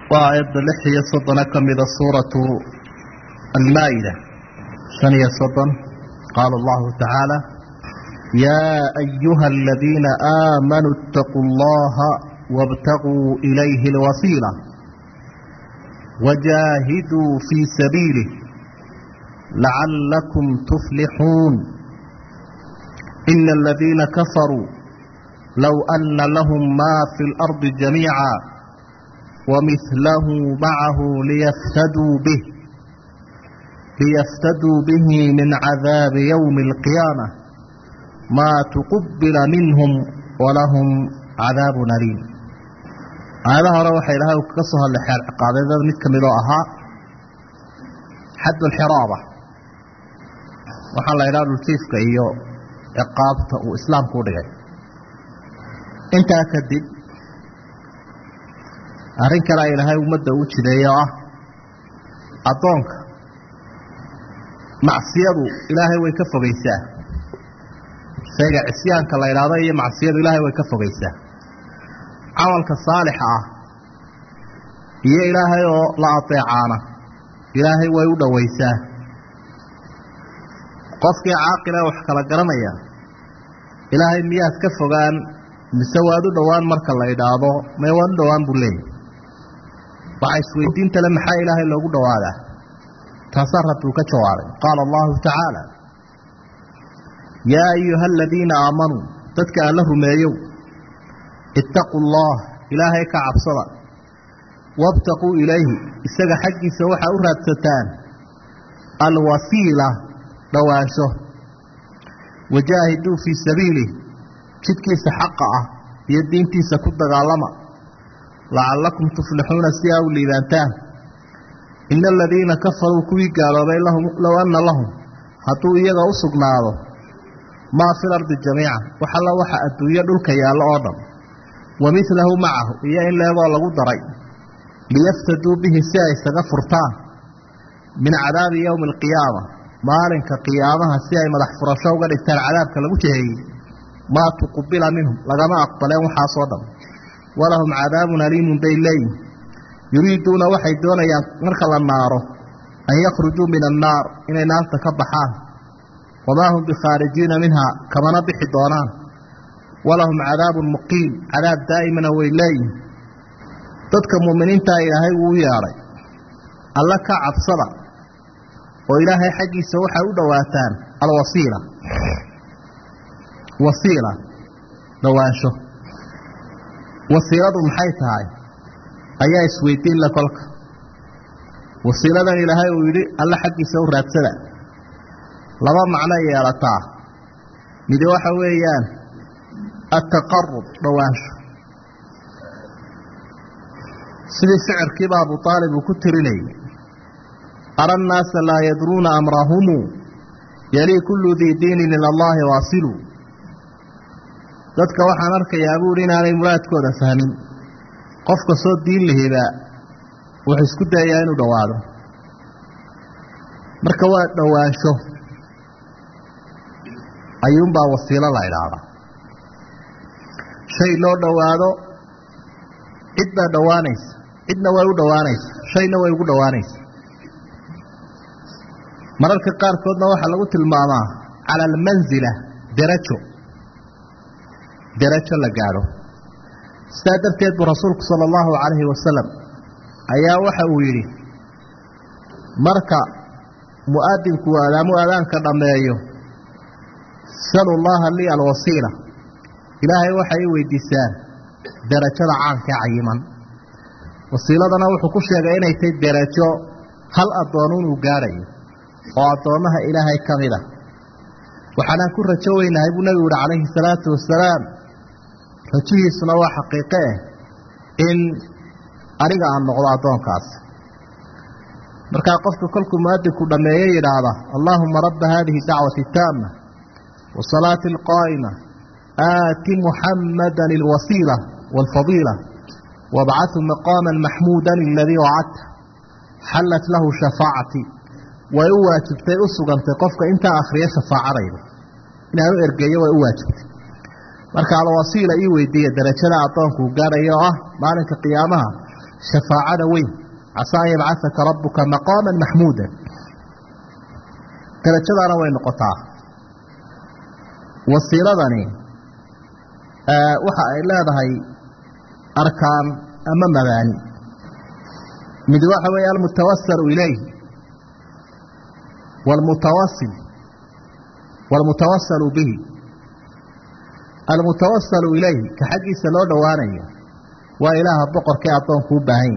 وآيات لحية صدنا كمذا سورة المائدة ثانية صدن قال الله تعالى يا أيها الذين آمنوا اتقوا الله وابتغوا إليه الوسيلة وجاهدوا في سبيله لعلكم تفلحون إن الذين كفروا لو أن لهم ما في الأرض جميعا ومثله معه ليفتدوا به من عذاب يوم القيامة ما تقبل منهم ولهم عذاب أليم. هذا روح إلهي وكسها العقابة مثل مضاءها حد الحرابة وحال إله الكيفك إيو عقابته وإسلام كوريه انت أكدب أرين كلا إلهي ومدى وجديه أطونك معصيته إلهي ويكفى بيساه سيقع عسيان كلا إلهي معصيته إلهي ويكفى بيساه عملك الصالحة هي إلهي لا أطيعانا إلهي ويودى ويساه قفك عاقلة وحكلا قرمية إلهي مياه كفغان مسواد دوان مرك الله يدابو ما يوان دوان بولين وعيس ويدين تلمحا إلهي لو دواده تصرف كجوار قال الله تعالى يا أيها الذين آمنوا تتكأ له ما يو اتقوا الله إلهي كعبصدا وابتقوا إليه استجى حقي سوحا أرادتان الوسيلة دوانشه وجاهدوا في سبيله jidkiisa xaqa ah iyo diintiisa ku dagaalama la'allakum tuflihuna siyaa u liibantaan innal ladina kafaru kuwi gaaloobay lahum law anna lahum haduu iyaga u sugnaado ma fil ardi jamii'a waxa adduunyo dhulka yaalo oo dhan wa mithluhu ma'ahu iyo in leedo lagu daray liyaftadu bihi si ay isaga furtaan min cadaabi yawm alqiyaamah maalinka qiyaamaha si ay madax furasho uga dhigtaan cadaabka lagu jeeyay ما تقبل منهم لما أقبلهم حاصدا ولهم عذاب أليم بيلين يريدون وحيدون ينركل النار أن يخرجوا من النار إن النار تكبحان وما هم بخارجين منها كما نبح الدوران ولهم عذاب مقيم عذاب دائما ويلين تذكر مؤمنين إلهي وياري الله كعب صدى وإلهي حقي سوحة ودواتان الوصيلة وسيلة دوانشه وسيلة محيطها أيها سويتين لكلك وسيلة إلهي ويري الله حق يسور راتسلا لما معنى يالتا مدوحة ويان التقرب دوانشه سيدي سعر كبا أبو طالب وكتريني أرى الناس لا يدرون أمرهم يلي كل ذي دين إلى الله واصلوا dadka waxaan arkayaa buuri inaanay muraadkooda fahmin qofka soo diin laheeba wuxuu isku dayaa inuu dhawaado marka waa dhawaansho ayuunbaa wasiilo la idhaahdaa shay loo dhawaado cid baa dhawaanaysa cidna way u dhawaanaysa shayna way ugu dhawaanaysa mararka qaarkoodna waxaa lagu tilmaamaa cala almanzila darajo la gaaro sadarteed rasuulku sallallahu alayhi wasallam ayaa waxa uu yiri marka muadinku aadaanka dhameeyo sallallahu li alwasila ilaahay waxa ay weydiisaan darajada caanka cayiman wasiiladana wuxuu ku sheegay inay tahay darajo hal adoon uu gaarayo oo adoonaha ilaahay kamida waxana ku rajo weynahay buu nabiga alayhi salaatu wasalaam rajiisna waa xaqiiqe in ariga aan noqdo adoonkaas marka qofku kulku muadinku dhameeyay yiraahdo Allahumma rabb hadhihi da'wati tamma wa salati alqaima aati muhammadan alwasila walfadila wab'ath maqaman mahmudan alladhi wa'adta halat lahu shafa'ati wa wajibtay usugantay qofka inta akhriya shafaacadayda inuu ergeeyo way u waajibtay marka ala wasiila ii weydiiyay darajada adoonku gaarayo maalinka qiyaamaha shafaacada weyn casaa an yabcasaka rabbuka maqaaman maxmuudan darajadaana way noqotaa wasiiladani waxa ay leedahay arkaan ama mabaani mid waxa weeye almutawassalu ilayh والمتوسل به المتوسل إليه كحقي سلو دوانيا وإله البقر كي أعطون كوباهين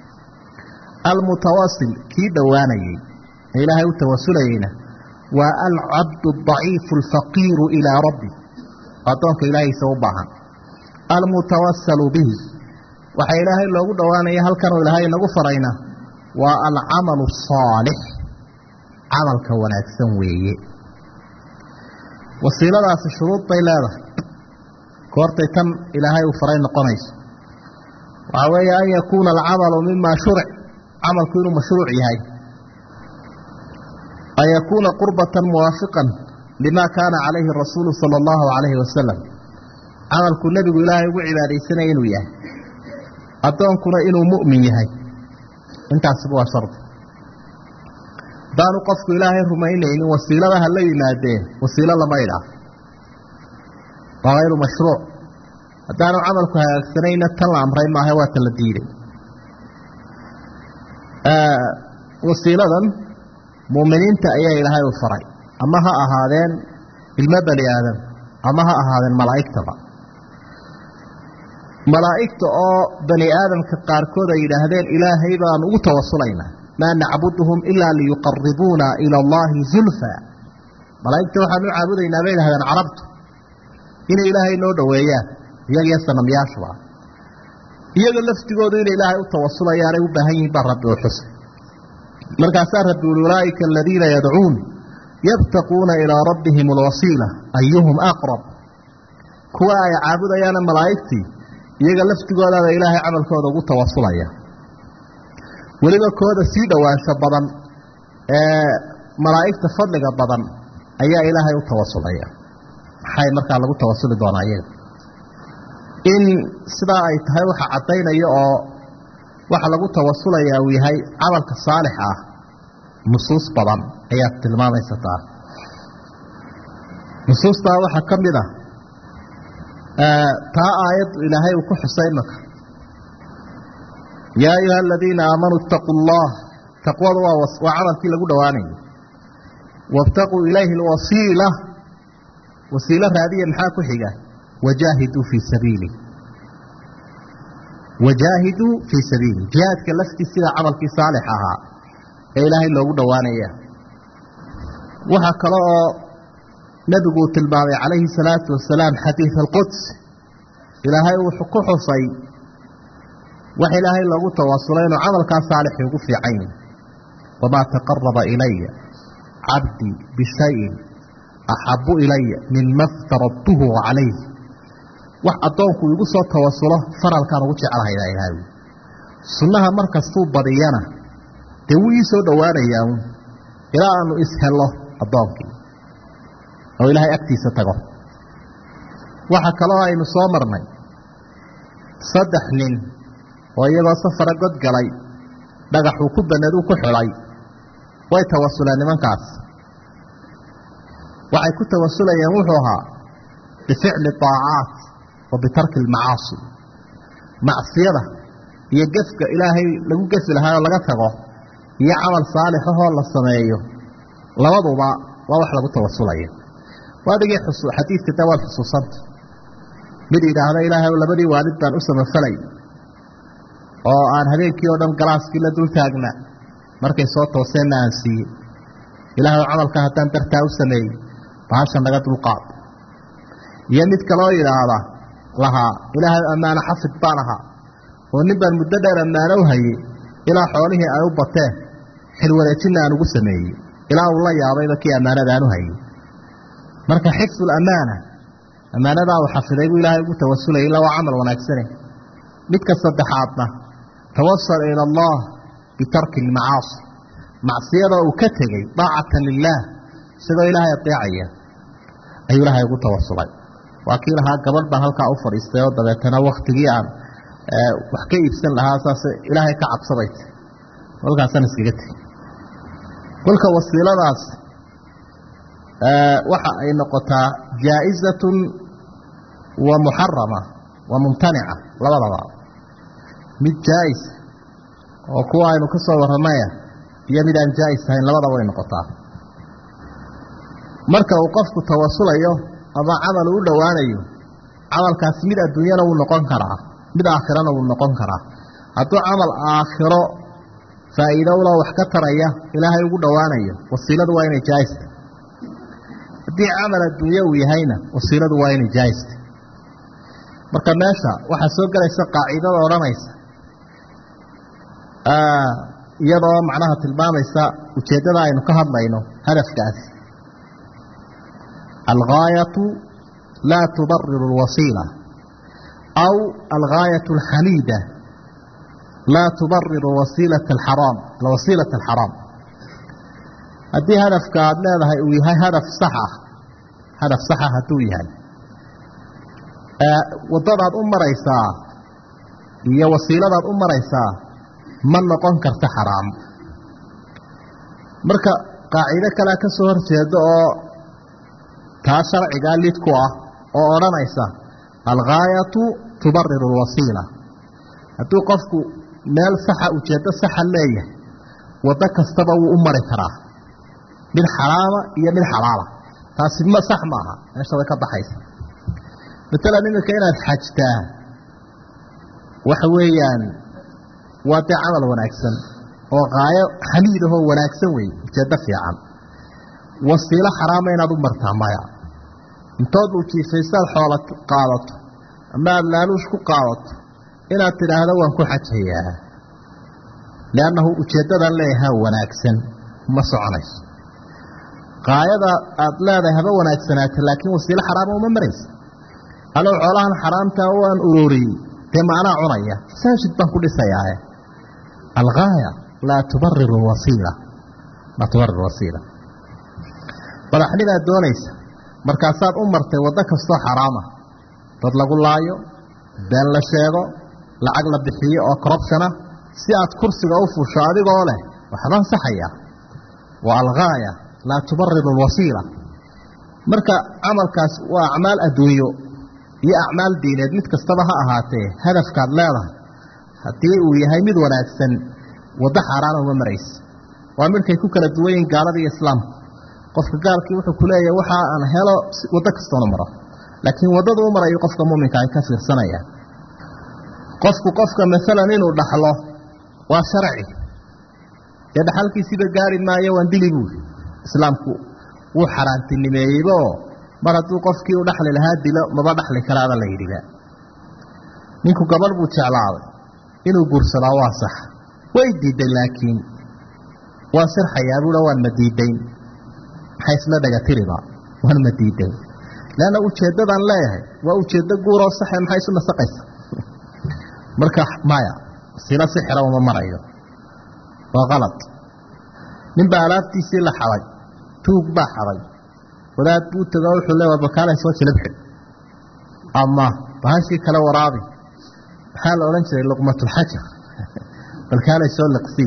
المتوسل كي دوانيا إله التوسلين والعبد الضعيف الفقير إلى ربي أعطونك إلهي سوبها المتوسل به وحي إلهي لو دوانيا هل كانوا إلهي نغفرين والعمل الصالح عمل كوناك سنويه wasiiladaas shuruud bay leedahay koortay tan ilaahay uu faray noqonayso waxa weeye an yakuuna alcamalu mima shuric camalku inuu mashruuc yahay an yakuuna qurbatan muwaafiqan lima kaana calayhi rasuulu sala allahu calayhi wasalam camalku nebigu ilaahay ugu cibaadaysanaya inuu yahay addoonkuna inuu mu'min yahay intaasiba waa shardi daanu qofku ilaahay rumaynaynin wasiiladaha la yimaadeen wasiilo lama idhaa waa hayru mashruuc haddaanu camalku hagaagsanayna tan la amray maaha waa tan la diiday wasiiladan mu'miniinta ayaa ilaahay u faray ama ha ahaadeen ilmo bani aadam ama ha ahaadeen malaa'igtaba malaa'igta oo bani aadamka qaarkood ay yidhaahdeen ilaahay baan ugu tawasulaynaa ما نعبدهم إلا ليقربونا إلى الله زلفا ملائكة وحن نعبدنا بين هذا عربت إن إلهي نود وياه يجي السلام يشوى يجي اللفتقود إن إلهي التوصل يا رب بهين برب وحسن مركز رب أولئك الذين يدعون يبتقون إلى ربهم الوسيلة أيهم أقرب كوا يعبد يا ملائكتي يجي اللفتقود هذا إلهي عمل كود التوصل يا weliba kooda sii dhawaansho badan malaa'igta fadliga badan ayaa ilaahay u tawasulaya maxay markaa lagu tawasuli doonaa iyaga in sidaa ay tahay waxa caddaynaya oo waxa lagu tawasulayaa uu yahay camalka saalix ah nusuus badan ayaa tilmaamaysataa nusuustaa waxaa ka mid ah taa aayad ilaahay uu ku xusay maka يا أيها الذين آمنوا اتقوا الله تقوى وعمل في لقود واني وابتقوا إليه الوسيلة وسيلة هذه محاكو حقا وجاهدوا في سبيله وجاهدوا في سبيله جهاد كالفتي سيدة عمل في صالحها إلهي لقود واني وحكى الله نبقوا تلبابي عليه الصلاة والسلام حديث القدس إلهي وحكو حصي وحي إلهي الله تواصلين وعمل كان صالح يقف في عيني وما تقرب إلي عبدي بشيء أحب إلي مما افترضته عليه وحطوك يقول صوت تواصله فرال كان وجه على إلهي سنها مركز صوب بريانا تويسو دواني يوم إلى أن إسهل الله الضوك أو إلهي أكتي ستقف وحكى الله إنه صامرني صدح لن ويبقى صفر قد قلي dhagaxuu ku banadu ku xulay way tawasulaan nimankaas waxay ku tawasulayaan wuxuu ahaa bificli taacaat wa bitarki almacaasi macsiyada iyo gafka ilaahay lagu gafi lahaa oo laga tago iyo camal saalix oo la sameeyo labaduba waa wax lagu tawasulayo waadigii xadiidka dawaal xusuusanta mid yidhaahda ilaahay labadii waalid baan u samafalay oo aan habeenkii oo dhan galaaskii la dul taagna markay soo tooseen aan siiyey ilaahay camalka haddaan dartaa u sameeyey bahasha naga dulqaad iyo mid kaloo yidhaahda lahaa ilaahay ammaano xafid baan ahaa oo nin baan muddo dheer ammaano u hayey ilaa xoolihii ay u bateen xilwareejinna aan ugu sameeyey ilaa uu la yaabayba kii ammaanada aan u hayey marka xifdul ammaana ammaanadaa uu xafiday buu ilaahay ugu tawasulayay ilaa waa camal wanaagsane midka saddexaadna tawasal ila allah bitarki almacaasi macsiyada uu ka tegey daacatan lilaah sidoo ilaahay adeecaya ayuu ilaahay ugu tawasulay waa kii lahaa gabadh baan halkaa u fadhiistay oo dabeetana waktigii aan wax ka iibsan lahaa saas ilaahay ka cabsaday walkaasan iskaga tag kulka wasiiladaas waxa ay noqotaa jaa'izatun wa muharrama wa mumtani'a labadaba mid jaa'is oo kuwa aynu ka soo waramaya iyo mid aan jaa'is ahayn labadaba way noqotaa marka uu qofku tawasulayo ama amal u dhawaanayo amalkaas mid adduunyada uu noqon karaa mid aakhirana uu noqon karaa hadduu amal aakhiro faa'iido u wax ka taraya ilaahay ugu dhawaanayo wasiiladu waa inay jaa'is haddii amal adduunya uu yahayna wasiiladu waa inay jaa'is marka meesha waxa soo galaysa qaacidada oranaysa iyadoo macnaha tilmaamaysa ujeedada aynu ka hadlayno hadafkaas الغاية لا تبرر الوسيلة أو الغاية الحميدة لا تبرر وسيلة الحرام هذه هدف كاد لا هي هدف صحة هتويها وضرب رئيسا هي وسيلة رئيسا من نقن كرت حرام مركا قاعدة كلا كسور جدو تاسر عقاليت كوا أو أرانيسا الغاية تبرر الوسيلة هتو قفكو مال صحة وجدة صحة ليه وذاك استبوا كراه من حرامة هي من حلالة تاسم ما صح معها ايش هذا كضحيس مثلا إنه كائنات حاجته وحويا واتع عمل وناكسن وغاية حميده وناكسن وي جدة في عام وسيلة حرامة ينادو مرتها مايا انتظروا كيف يسال حالة قالت أما لانوش كو قالت إنا ترى هذا وانكو حجيها لأنه أجدد لها وناكسن ما سعنيش قايدة أطلاده هذا وناكسنات لكن وسيلة حرامة وممريس ألو علاها حرامتها وان أروري تمعنا عنية ساشد بانكو لسياها الغاية لا تبرر الوسيلة ما تبرر الوسيلة badaxnida doonaysa markaasaad u martay wada kasto xaraama dad lagu laayo been la sheego lacag la bixiyo oo corruption si aad kursiga u fuusho adigoo leh waxaan saxaya waa algaaya la tubarrir alwasila marka amalkaas waa acmaal adduunyo iyo acmaal diineed mid kastaba ha ahaatee hadafkaad leedahay hadii uu yahay mid wanaagsan wada xaraana uma maraysa waa markay ku kala duwan yihiin gaalada iyo islaamka qofka gaalkii wuxuu ku leeyahay waxa aan helo wada kasta maro laakiin wadada uu marayo qofka muuminka ay ka fiirsanayaan qofka midalan inuu dhaxlo waa sharci ee dhaxalkiisa gaari maayo waan dilibu islaamku wuu xaraantinimeeyay mar hadduu qofkii u dhaxli lahaa dilo maba dhaxli karaada la yidhiba ninku gabadh buu jeclaaday inuu guursado waa sax way diiday laakiin waa sirxayaa buu waan madiidayn حيثنا دغتيربا وان مديدين لان ujeedadan leeyahay waa ujeedada guur oo sax ah maxay soo nasaqaysa marka maaya sila sixra uma marayo waa qalad nin baalaaftiisi la xalay tuug baa xalay wadaad buu tagaa wuxuu leeyahay bakaala soo jilibxid ama baashi kala waraabi xal oran jiray luqmatul hajar balkaala soo liqsi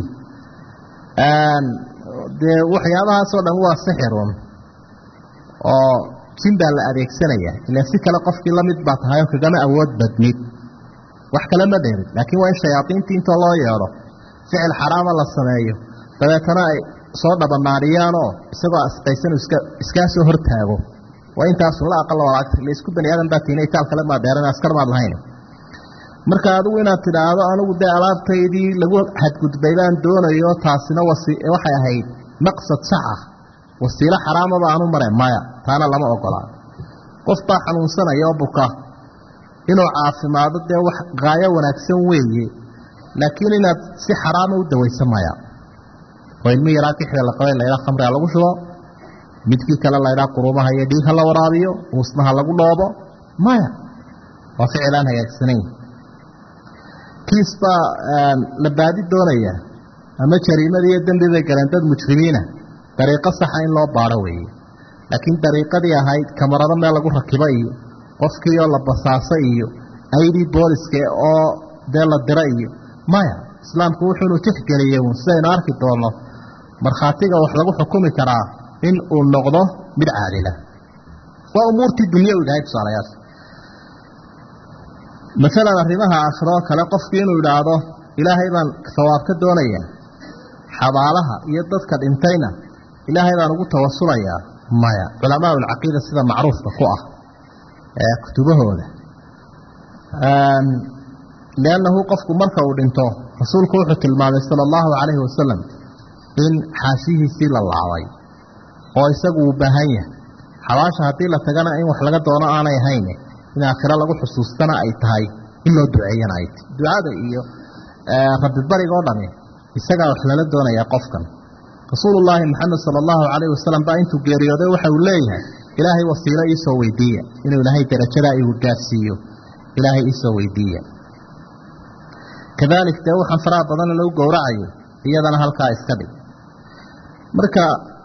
de waxyaabaha soo dhan waa sixirun oo jinda la adeegsanaya ila si kala qofkii la mid baa tahay oo kagama awood badnid wax kala ma dheerin laakiin waa shayaatiinta inta loo yeero ficil xaraama la sameeyo dabeetana ay soo dhabanaariyaan oo isagoo asqaysan iska soo hortaago waa intaas la aqal walaagta la isku bani aadan baa tiinay taal kale ma dheeran askar ma lahayn marka adigu inaad tiraahdo anigu de alaabtaydii lagu xadgudbaydaan doonayo taasina waxay ahayd maqsad sax ah wasiila xaraama baa aanu maray maya taana lama ogola qof baa xanuunsanaya oo buka inuu caafimaado dee wax gaayo wanaagsan weeye laakiin inaad si xaraama u dawayso maya oo ilmi yaraa kixda la qabay layla khamri lagu shubo midkii kale layla qurumaha iyo dhiigha la waraabiyo usmaha lagu dhoobo maya waa ficilaan hagaagsaneyn kiisba la baadi doonaya ama jariimada iyo dambiga garan dad mujrimiina dariiqo sax ah in loo baaro weeye laakiin dariiqadii ahayd kamarada meel lagu rakibay iyo qofkii oo la basaasay iyo aydi booliska oo dee la dira iyo maya islaamku wuxuunu tixgeliyey sidaynu arki doono markhaatiga wax lagu xukumi karaa in uu noqdo mid caadila waa umuurtii dunyawiga ay tusaalayaas masalan arrimaha aakhiro kale qofkii inuu idhaahdo ilaahay baan sawaab ka doonayaa xabaalaha iyo dadka dhintayna ilaahay baan ugu tawasulayaa maya culamaa ulcaqiida sida macruufka ku ah ee kutubahooda liannahu qofku marka uu dhinto rasuulku wuxuu tilmaamay sala allahu calayhi wasalam in xaashihiisii la laabay oo isagu uu baahan yahay xabaasha haddii la tagana in wax laga doono aanay ahayn in aakhiro lagu xusuustana ay tahay in loo duceeyana ay tahay ducada iyo rabbi bariga oo dhami isagaa wax lala doonayaa qofkan rasuulullaahi maxamed sala allahu calayhi wasalam baa intuu geeriyooday waxa uu leeyahay ilaahay wasiilo iisoo weydiiya inuu ilaahay darajadaa igu gaarsiiyo ilaahay iisoo weydiiya kadalik dee waxaan faraha badanna lagu gowracayo iyadana halkaa iska dhig marka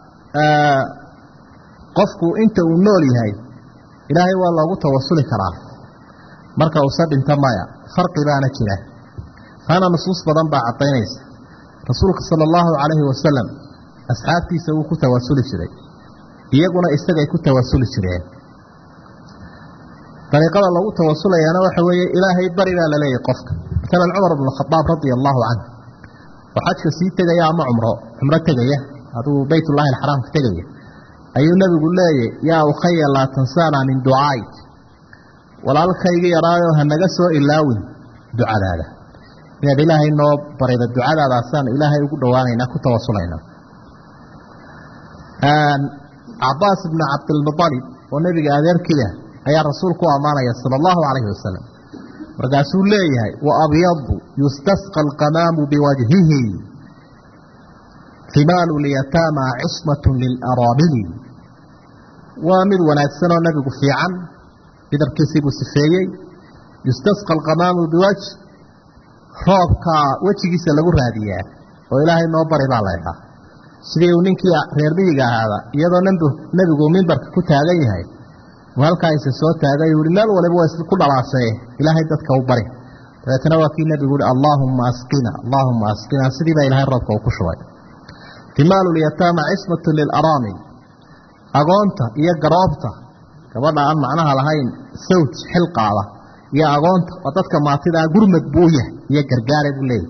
qofku inta uu nool yahay ilaahay waa loogu tawasuli karaa marka uusa dhinto maya farqi baana jira taana nusuus badan baa caddaynaysa rasuulka sala allahu calayhi wasalam asxaabtiisa wuu ku tawasuli jiray iyaguna isagay ku tawasuli jireen dariiqada lagu tawasulayaana waxa weeye ilaahay bari baa la leeyahay qofka masalan cumar ibnu khadaab radia allahu canhu oo xajka sii tegaya ama cumro tegaya aduu baytullaahi alxaraamka tegaya ayuu nabigu leeyahay yaa ukhaya laa tansaana min ducaayk walaalkayga yaraayo hanaga soo ilaawin ducadaada inaad ilaahay noo barida ducadaadaasaan ilaahay ugu dhowaanaynaa ku tawasulaynaa cabaas ibnu cabdilmutalib oo nebiga adeerkiia ayaa rasuulku u ammaanaya sala allahu calayhi wasalam markaasuu leeyahay wa abyadu yustasqa alqamaamu biwajhihi himaalu lyataama cismatun lilaraabili waa mid wanaagsanoo nebigu fiican midabkiisii buu sifeeyey yustasqa alqamaamu biwajh roobka wejigiisa lagu raadiyaa oo ilaahay noo bari baa laydhaa sidii uu ninkii reer miyiga ahaada iyadoo nebigu mimbarka ku taagan yahay uu halkaayse soo taagay uu meel waliba waa ku dhalaashaye ilaahay dadka u bari dabeetana waa kii nebigu uhi allaahumma asqina sidii baa ilaahay roobka uu ku shubay himaalu lyataama cismatu lilaraamil agoonta iyo garoobta gabadha aan macnaha lahayn sawj xilqaada iyo agoonta oo dadka maatidaa gurmad buu yahay iyo gargaare buu leeyahy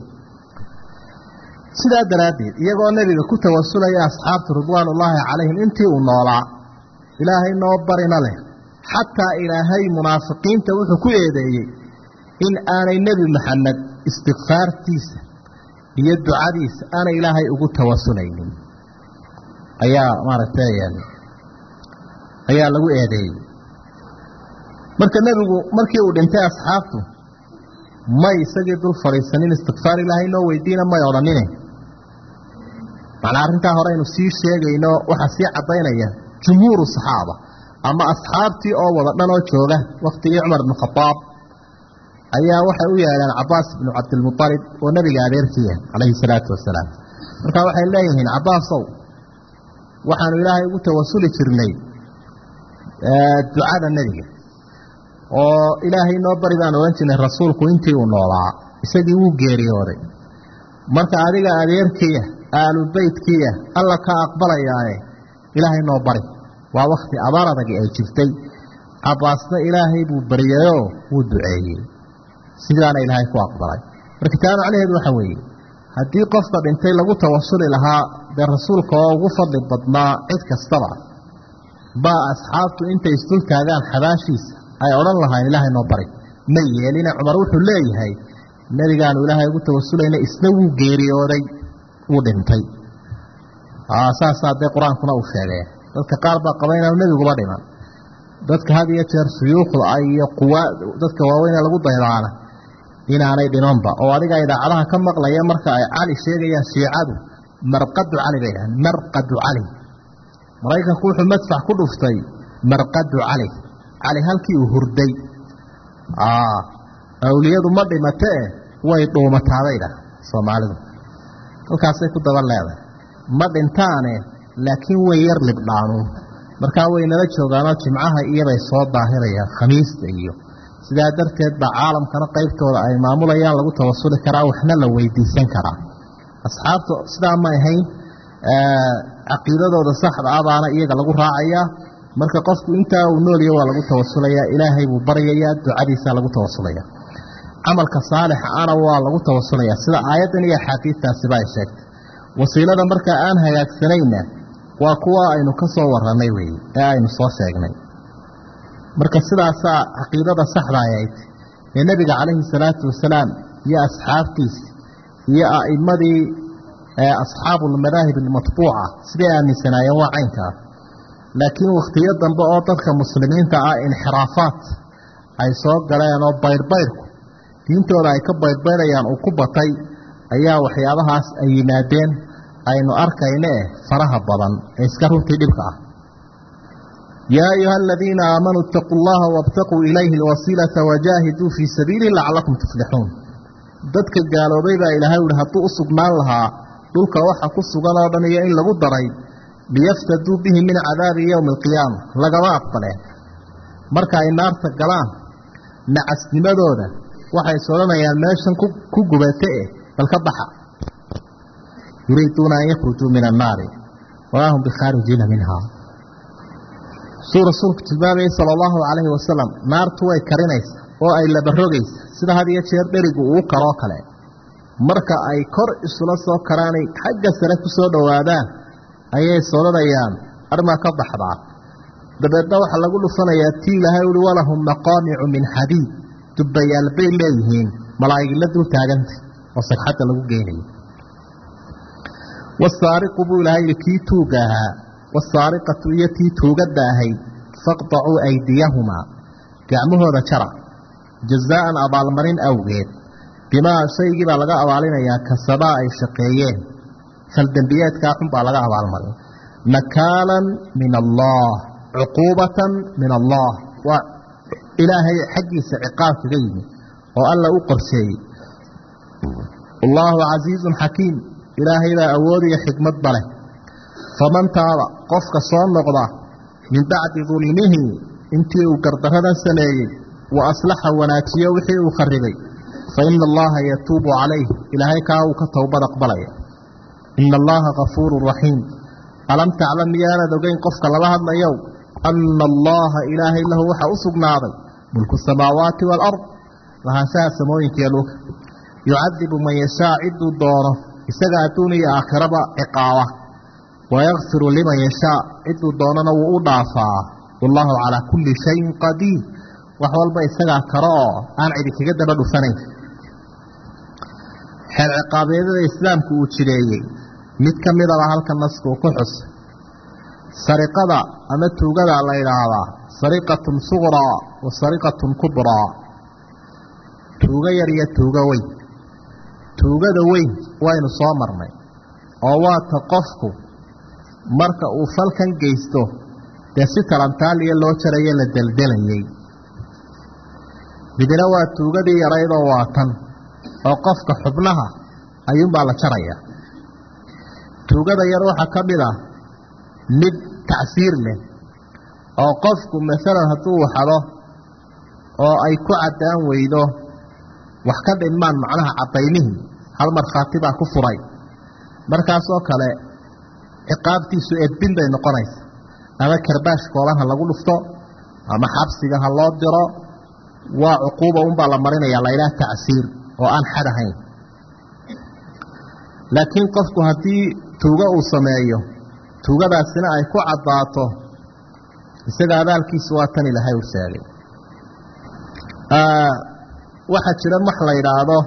sidaa daraaddeed iyagoo nebiga ku tawasulaya asxaabtu ridwaanullaahi calayhim intii uu noolaa ilaahay noo barina leh xataa ilaahay munaafiqiinta wuxuu ku eedeeyey in aanay nebi maxamed istikfaartiisa iyo ducadiisa aanay ilaahay ugu tawasulaynin ayaa maaragtay ayaa lagu eedeeyey marka nebigu markii uu dhintay asxaabtu may isagii dul fadhiisanin istikfaar ilaahay noo weydiina may odhanine macnaa arrintaa hore aynu sii sheegayno waxaa sii caddaynaya jumhuuru saxaaba ama asxaabtii oo wada dhan oo jooga waktigii cumar ibnu khadaab ayaa waxay u yeedheen cabaas ibnu cabdilmutalib oo nebiga adeerkiiya calayhi salaatu wasalaam markaa waxay leeyihiin cabaasow waxaanu ilaahay ugu tawasuli jirnay ducada nebiga oo ilaahay noo bari baan odhan jirnay rasuulku intii uu noolaa isagii wuu geeriyooday marka adiga adeerkiiya aalu beytkiiya alla ka aqbalayaaye ilaahay noo bari waa wakti abaar adagi ay jirtay cabaasna ilaahay buu baryayoo wuu duceeyey sidaana ilaahay ku aqbalay marka taa macnaheedu waxa weeye haddii qofka dhintay lagu tawasuli lahaa dee rasuulka oo ugu fadli badnaa cid kastaba baa asxaabtu intay isdul taagaan xabaashiisa ay odhan lahayn ilaahay noo bari ma yeelina cumar wuxuu leeyahay nebigaanu ilaahay ugu tawasulayna isna wuu geeriyooday wuu dhintay saasaa dee qur-aankuna uu sheegay dadka qaar baa qaba inaanu nebiguba dhiman dadka had iyo jeer suyuukhda iyo quwa dadka waaweyne lagu daydaana inaanay dhimanba oo adiga idaacadaha ka maqlaya marka ay cali sheegayaan shiicadu marqadu cali bay dhahaan marqadu cali maraykanku wuxuu madfax ku dhuftay marqadu cali halkii uu hurday awliyadu ma dhimatee way dhuumataaday dhah soomaalidu halkaasay ku daba leedahay ma dhintaane laakiin way yar libdhaanu markaa way nala joogaanoo jimcaha iyobay soo daahirayaan khamiista iyo sidaa darteed baa caalamkana qaybtooda ay maamulayaan lagu tawasuli karaa waxna la weydiisan karaa asxaabtu sidaa ma ahayn caqiidadooda saxda ah baana iyaga lagu raacayaa marka qofku intaa uu nool yahay waa lagu tawasulayaa ilaahay buu baryayaa ducadiisa lagu tawasulayaa camalka saalixa ana waa lagu tawasulayaa sida aayadan iyo xadiistaasi baa sheegtay wasiilada marka aan hagaagsanayna waa kuwa aynu ka soo waranay weeye ee aynu soo sheegnay marka sidaas caqiidada saxda ah ee nabiga kaleey salaatu wasalaam iyo asxaabtiisa iyo a'imadii asxaabul madaahib al-matbuuca sidii aaminsanaayeen waa caynka laakiin waqtiyo dambe oo dadka muslimiinta ah inxiraafaat ay soo galeen oo bayrbayrku diintooda ay ka bayrbayrayaan uu ku batay ayaa waxyaabahaas ay yimaadeen aynu arkayne faraha badan ee iska runtii dhibka ah yaa ayuha aladiina aamanuu ittaquu llaha wabtaquu ilayhi alwasiilata wajaahiduu fii sabiilihi lacalakum tuflixuun dadka gaaloobay baa ilaahay uhi hadduu u sugnaan lahaa dhulka waxa ku sugan oo dhan iyo in lagu daray liyaftaduu bihi min cadaabi yowmi alqiyaama lagama aqbaleen marka ay naarta galaan nacasnimadooda waxay soranayaan meeshan ku gubate bal ka baxa yuriiduuna an yakhrujuu min annaari wamaa hum bikhaarijiina minhaa suu rasuulku tilmaamayay sala allahu calayhi wasalam naartu way karinaysa oo ay labarogaysa sida had iyo jeer dherigu uu karoo kale marka ay kor isula soo karaanay xagga sare ku soo dhowaadaan ayay soranayaan armaa ka baxdaa dabeedna waxaa lagu dhufanayaa tii ilaahay uhi walahum maqaamicu min xadiid dubbayaal bay leeyihiin malaa'igla dul taagantay oo sagxadda lagu geynayo wasaariqu buu ilaahay yidhi kii tuuga ahaa wasaariqatu iyo tii tuugadda ahayd faqdacuu aydiyahumaa gacmahooda jara jazaa'an abaalmarin awgeed bimaa shaygii baa laga abaalinayaa kasabaa ay shaqeeyeen faldembiyeedkaa xun baa laga abaalmarin nakaalan min allah cuquubatan min allah waa ilaahay xaggiisa ciqaab kaga yimi oo alla u qorsheeyey wallaahu casiizun xakiim ilaahay baa awood iyo xikmad ba leh faman taaba qofka soo noqda min bacdi dulmihi intii uu gardaradan sameeyey wa aslaxa wanaajiyo wixii uu kharibay fa ina allaha yatuubu calayh ilaahay kaa uu ka towbad aqbalaya ina allaha gafuurun raxiim alam taclam miyaanad ogeyn qofka lala hadlayow ana allaha ilaahay lahu waxaa u sugnaaday mulku samaawaati waalard lahaanshaha samooyinkiiyo dhulka yucadibu man yashaa ciduu doono isaga adduun iyo aakhiraba ciqaaba wayakfiru liman yashaa ciduu doonana wuu u dhaafaa wallaahu calaa kulli shayin qadiir wax walba isagaa karo oo aan cidi kaga daba dhufanayn xeer ciqaabeedyada islaamku uu jireeyey mid ka midaba halka naska uu ku xusay sariqada ama tuugada la yidhaahdaa sariqatun suqraa wa sariqatun kubraa tuugo yar iyo tuugo weyn tuugada weyn waynu soo marnay oo waata qofku marka uu falkan geysto dee si talantaaliya loo jarayo la deldelayey midna waa tuugadii yaraydoo waa tan oo qofka xubnaha ayuunbaa la jaraya tuugada yar waxaa ka mid ah mid tacsiir leh oo qofku masalan hadduu waxado oo ay ku caddaan weydo wax ka dhinmaan macnaha caddaynihii hal markhaati baa ku furay markaasoo kale ciqaabtiisu edbin bay noqonaysa ama karbaash kooban ha lagu dhufto ama xabsiga ha loo diro waa cuquuba unbaa la marinayaa la ilaah tacsiir oo aan xad ahayn laakiin qofku haddii tuugo uu sameeyo tuugadaasina ay ku caddaato isaga abaalkiisu waa tan ilaahay uu sheegay waxaa jira wax la yidhaahdo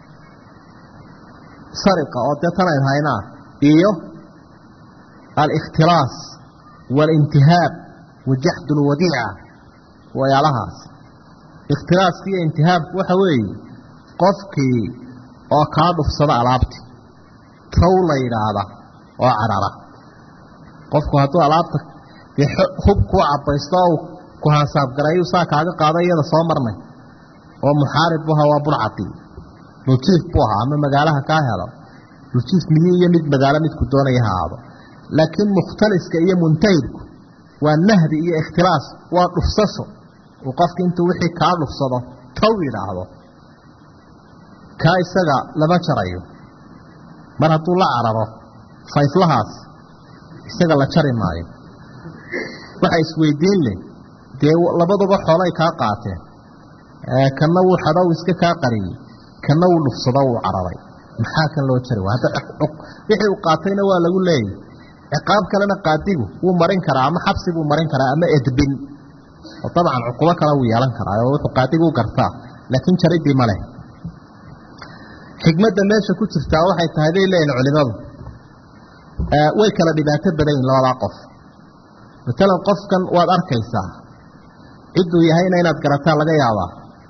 sariqa oo dee tan aynu haynaa iyo alikhtilaas waalintihaab wa jaxdu lwadiica wayaalahaas ikhtilaaska iyo intihaabku waxa weeye qofkii oo kaa dhufsada alaabti tow la yidhaahda oo carara qofku hadduu alaabta hub kuu cabaysto oo ku hansaabgarayu saa kaaga qaado iyada soo marnay oo muxaarib bu ahaa waa burcadii lujiif buu ahaa ama magaalaha kaa helo lujiif miyi iyo mid magaalo midku doonaya ha aado laakiin mukhtaliska iyo muntahibku waa nahdi iyo ikhtilaas waa dhufsasho وقفك انت وحي كارلو الصدا توي لعضو كاي سجا لما شريه مرة طول عربه فايفلهاس سجا لا شري معي waxay isweydiin leh de labadaba xoolay ka qaateen kana uu xadaw iska ka qariyay kana uu dhufsada uu carabay maxaa kan loo jaray hada wixii uu qaatayna waa lagu leeyahay ciqaab kalena qaadigu uu marin karaa ama xabsi uu marin karaa ama edbin oo tabcan cuquba kala uu yeelan karaa oo wuxuu qaadigu gartaa laakiin jaridii ma leh xigmadda meesha ku jirta waxay tahay leeyeen culimadu way kala dhibaato badan labada qof مثلا قفكن واد أركيسا عدو يهينا إناد قرأتا لغا يابا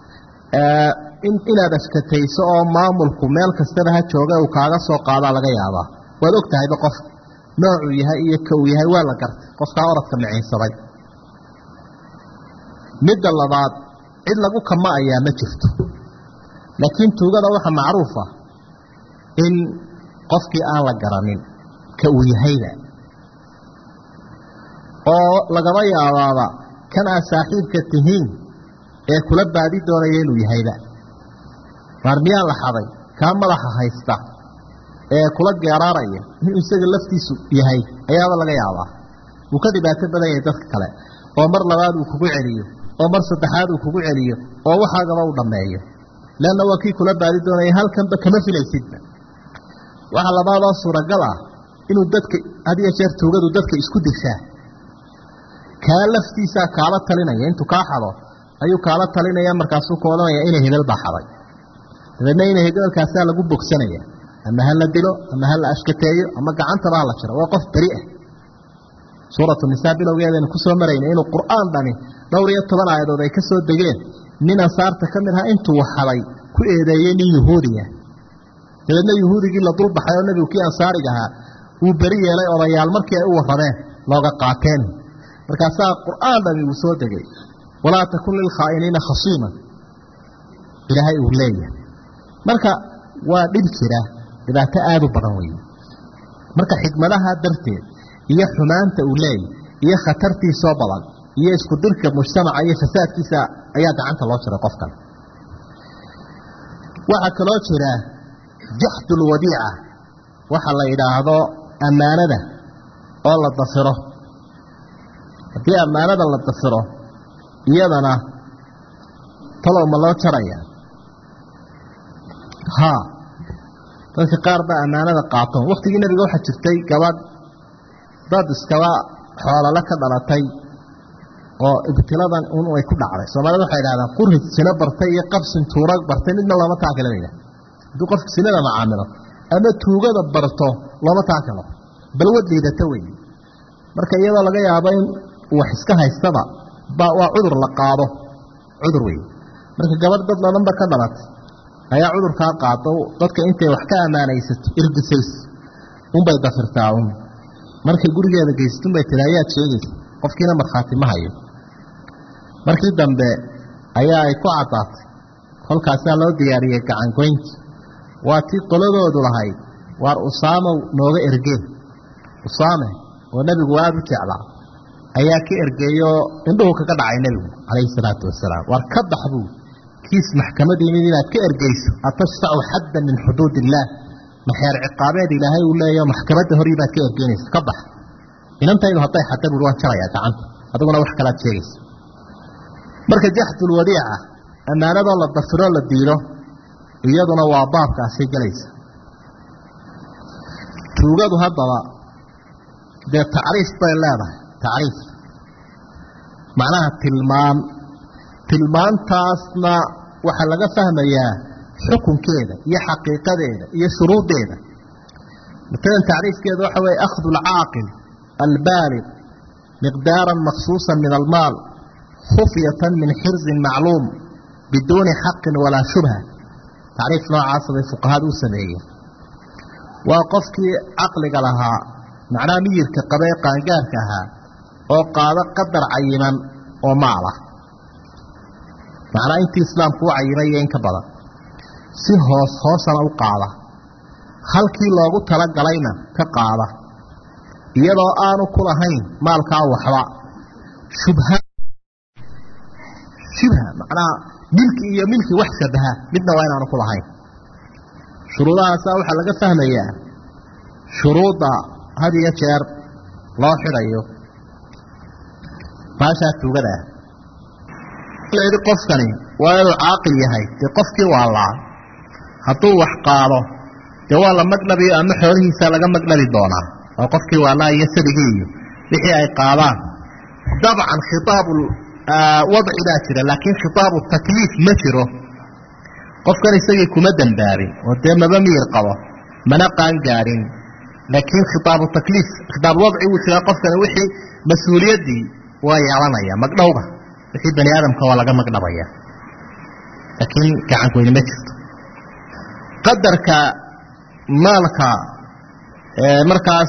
إناد أشكتيسو أو مامولكو ميل كسترها جوغا وكاغا سوقادا لغا يابا وادوكتا هيدا قف نوعو يهي يكو يهي والا قرأت قفكا أردك معين صغي مد اللباد عد لغو كما أيام جفتو لكن توغادا وحا معروفة إن قفكي آلا قرانين كو يهيدا oo lagaba yaabaaba kana saaxiibka tihiin ee kula baadi doonaya inuu yahayba marmiya la xaday ka madaxa haysta ee kula geeraraya inuu isaga laftiisu yahay ayaaba laga yaabaa uu ka dhibaato badan yahay dadka kale oo mar labaad uu kugu celiyo oo mar saddexaad uu kugu celiyo oo waxa gaba u dhameeyo laana waa kii kula baadi doonaya halkan ba kama filaysidba waxa labaad oo suuragal ah inuu dadka hadiya jeer toogadu dadka isku dishaa كالفتيسا كالا تلينيا انتو كاحضو ايو كالا تلينيا مركاسو كودانيا اني هبل باحضي لأن اني هبل كاسا لغو بوكسانيا اما هلا دلو اما هلا اشكتايو اما قعنتا بالا جرا وقف بريئة سورة النساء بلو يادين كسو مرين انو قرآن داني دورية طبان عيدو داي كسو دقين من اصارت كمدها انتو وحضي كو ايداييني يهودية لأن يهودي قيلا طول بحيو النبي وكي انصاري جها وبريئة لأي وريال مركي او وحضين لوغا قاتين markaasaa qur'aan uu soo degay wala takun lil khaa'inina khasima ilaahay uu leeyahay marka waa dhib jira dhibaato aad u badan weey marka xigmadaha darteed iyo xumaanta uu leeyahay iyo khatartiisa badan iyo isku dirka mujtamaca iyo fasaadkiisa ayaa gacanta loo jiray qofkan waxa kaloo jira jahdul wadi'a waxa la yiraahdo amaanada oo la dafiro haddii ammaanada la dafiro iyadana talow ma loo jaraya haa dadka qaar baa ammaanada qaato waqtigii nabiga waxaa jirtay gabadh dad iskaba xoolala ka dhalatay oo ibtiladan un way ku dhacday soomaalida waxay yidhahdaan qurhid sina bartay iyo qabsin tuurag bartay midna looma taakala layidhaha hadduu qofka sinada macaamilo ama tuugada barto looma taakalo bal wad liidata weeye marka iyadoo laga yaabo in wax iska haystaba waa cudur la qaado cudur weey marka gabadh dad ladanba ka dhalatay ayaa cudurka qaado dadka intay wax ka amaanaysato irdisays bay dafirtaa markay gurigeeda geystun bay tiraayaad sheegaysa qofkiina markhaati ma hayo markii dambe ayaa ay ku cadaatay kolkaasaa loo diyaariyey gacan goynti waa tii qoladoodu lahayd waar usaamo nooga ergeen usaame oo nabigu aad u jeclaa ayaa ka ergeeyo indhuhu kaga dhacay nabigu calayhi salaatu wasalaam war ka baxbu kiis maxkamadii inaad ka ergeyso atashfa'u haddan min xuduudillah maxyar ciqaabeed ilaahay uu leeyahay maxkamadda hor ibaad ka ergeynaysa ka bax inantaydu hadday xataa buu waan jaraya gacanta adiguna wax kala sheegaysa marka jahdul wadi'a amaanada la dafiro la diilo iyaduna waa baabkaasi galaysa tuugadu haddaba dee tacriif bay leedahay tacriif macnaha tilmaantaasna waxaa laga fahmayaa xukunkeeda iyo xaqiiqadeeda iyo shuruudeeda مثلا تعريف كده هو أخذ العاقل البالغ مقدارا مخصوصا من المال خفية من حرز معلوم بدون حق ولا شبهة تعريف نوع عصر الفقهاء السبعية وقفك عقلك لها معناه مير كقبائل قانقاركها وقال قدر عينا ومعله معناه انت اسلام كو عينين كبدا si hoosana u qaada halkii loogu tala galayna ka qaada iyadoo aanu ku lahayn maalka waxba macnaha milki iyo milki wax shabaha midna waa inaanu ku lahayn shuruudahaasa waxaa laga fahmayaa shuruudda had iyo jeer loo xidhayo baashaa tuugada ah qofkani waa inuu caaqil yahay dee qofkii waa laa hadduu wax qaado dee waa la magdhabiyo ama xoolihiisa laga magdhabi doonaa oo qofkii waa laa iyo sadigii iyo wixii ay qaadaan dabcan khitaabu wadci baa jira laakiin khitaabu takliif ma jiro qofkan isagii kuma dambaabin oo dee maba miyir qabo mana qaan gaadhin laakiin khitaabu takliif khitaab wadci wuu jiraa qofkani wixii mas-uuliyaddii waa yeelanaya magdhowga wixii bani aadamka waa laga magdhabaya laakiin gacankoyni ma jirto qadarka maalka markaas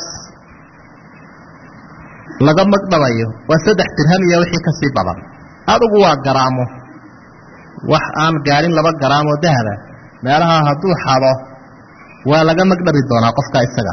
laga magdhabayo waa 3 dirham iyo wixii ka sii badan adigu waa garaamo wax aan gaarin 2 garaam oo dahaba meelaha hadduu xado waa laga magdhabi doonaa qofka isaga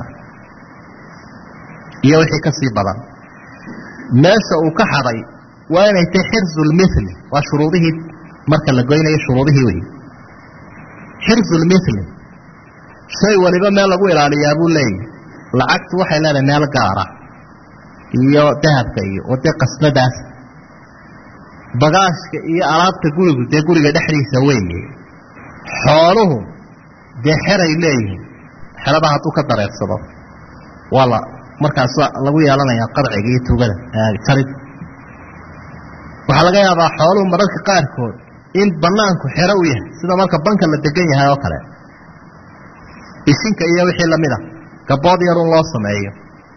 iyo wixii ka sii badan meesha uu ka xaday waa inay tahay xirzul mithli waa shuruudihii marka la goynayo shuruudihii wey xirzul mithli shay waliba meel lagu ilaaliyaa buu leeyahay lacagtu waxay leedahay meel gaara iyo dahabka iyo wadee qasnadaas bagaashka iyo alaabta gurigu dee guriga dhexdiisa weeye xooluhu dee xeray leeyihiin xerada hadduu ka dareersado waa la markaas lagu yeelanayaa qadciga iyo tuugada jarid waxaa laga yaabaa xooluhu mararka qaarkood in banaanku xero u yahay sida marka banka la degan yahay oo kale ishinka iyo wixii lamida gabood yarun loo sameeyo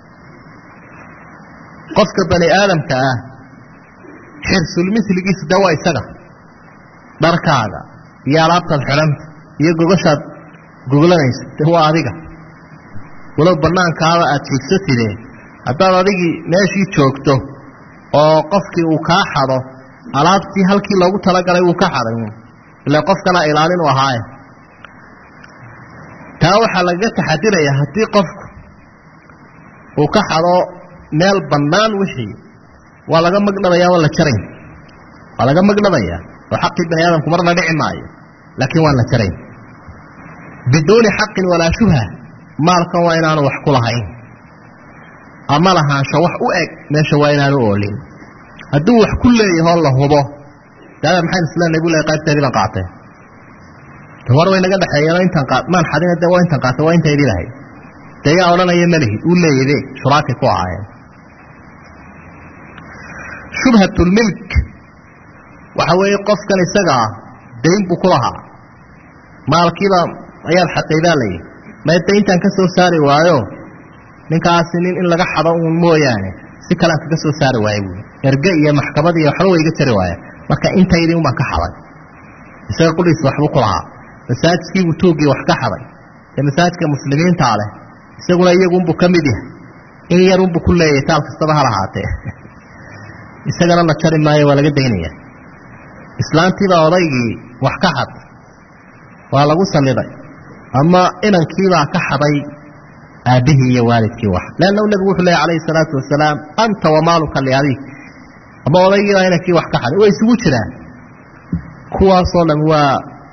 qofka bani aadamka ah xirsul misligiisa dawa isaga dharkaaga iyo alaabtaad xidhanta iyo gogashaad goglanaysa waa adiga walow banaankaaba aad jiigsatide haddaad adigii meeshii joogto oo qofkii uu kaa xado alaabtii halkii loogu talagalay wuu ka xaday ilaa qofkana ilaalin u ahaaye taa waxaa lagaga taxadirayaa haddii qofku uu ka xado meel bannaan wixii waa laga magdhabayaa waa la jarayn waa laga magdhabayaa oo xaqii bani aadamku marna dhici maayo laakiin waan la jarayn biduuni xaqin walaa shubha maalkan waa inaanu wax ku lahayn ama lahaansho wax u eg meesha waa inaanu oolin hadduu wax ku leeyahoo la hubo daada maxayn isleenay buu leeyahay qaybteedii baan qaatay war way naga dhaxeeyeen intaan maan xadina dee waa intaan qaatay waa intaydii lahayd dee yaa odhanaya malihi uu leeyade shuraakay ku ahaayeen shubhatulmilk waxa weeye qofkan isaga ah dayn buu ku lahaa maalkiiba ayaad xatay baa layihi may dayntaan ka soo saari waayo ninkaasi nin in laga xado uun mooyaane si kalean kaga soo saari waaye buui erge iyo maxkamad iyo waxba way iga jari waaya marka intaydii unbaan ka xaday isaga qudhiisa waxbuu ku lahaa masaajidkiibuu tuuggii wax ka xaday ee masaajidka muslimiintaa leh isaguna iyagunbuu ka mid yahay in yarunbuu ku leeyahay taal kastaba ha lahaatee isagana la jari maayo waa laga daynaya islaantiibaa odaygii wax ka xad waa lagu salliday ama inankiibaa ka xaday aabbihii iyo waalidkii wax leannahu nebigu wuxuu leeyahy calayhi salaatu wasalaam anta wamaaluka liabiik ama odaygiibaa inankii wax ka xaday way isugu jiraan kuwaasoo dhan waa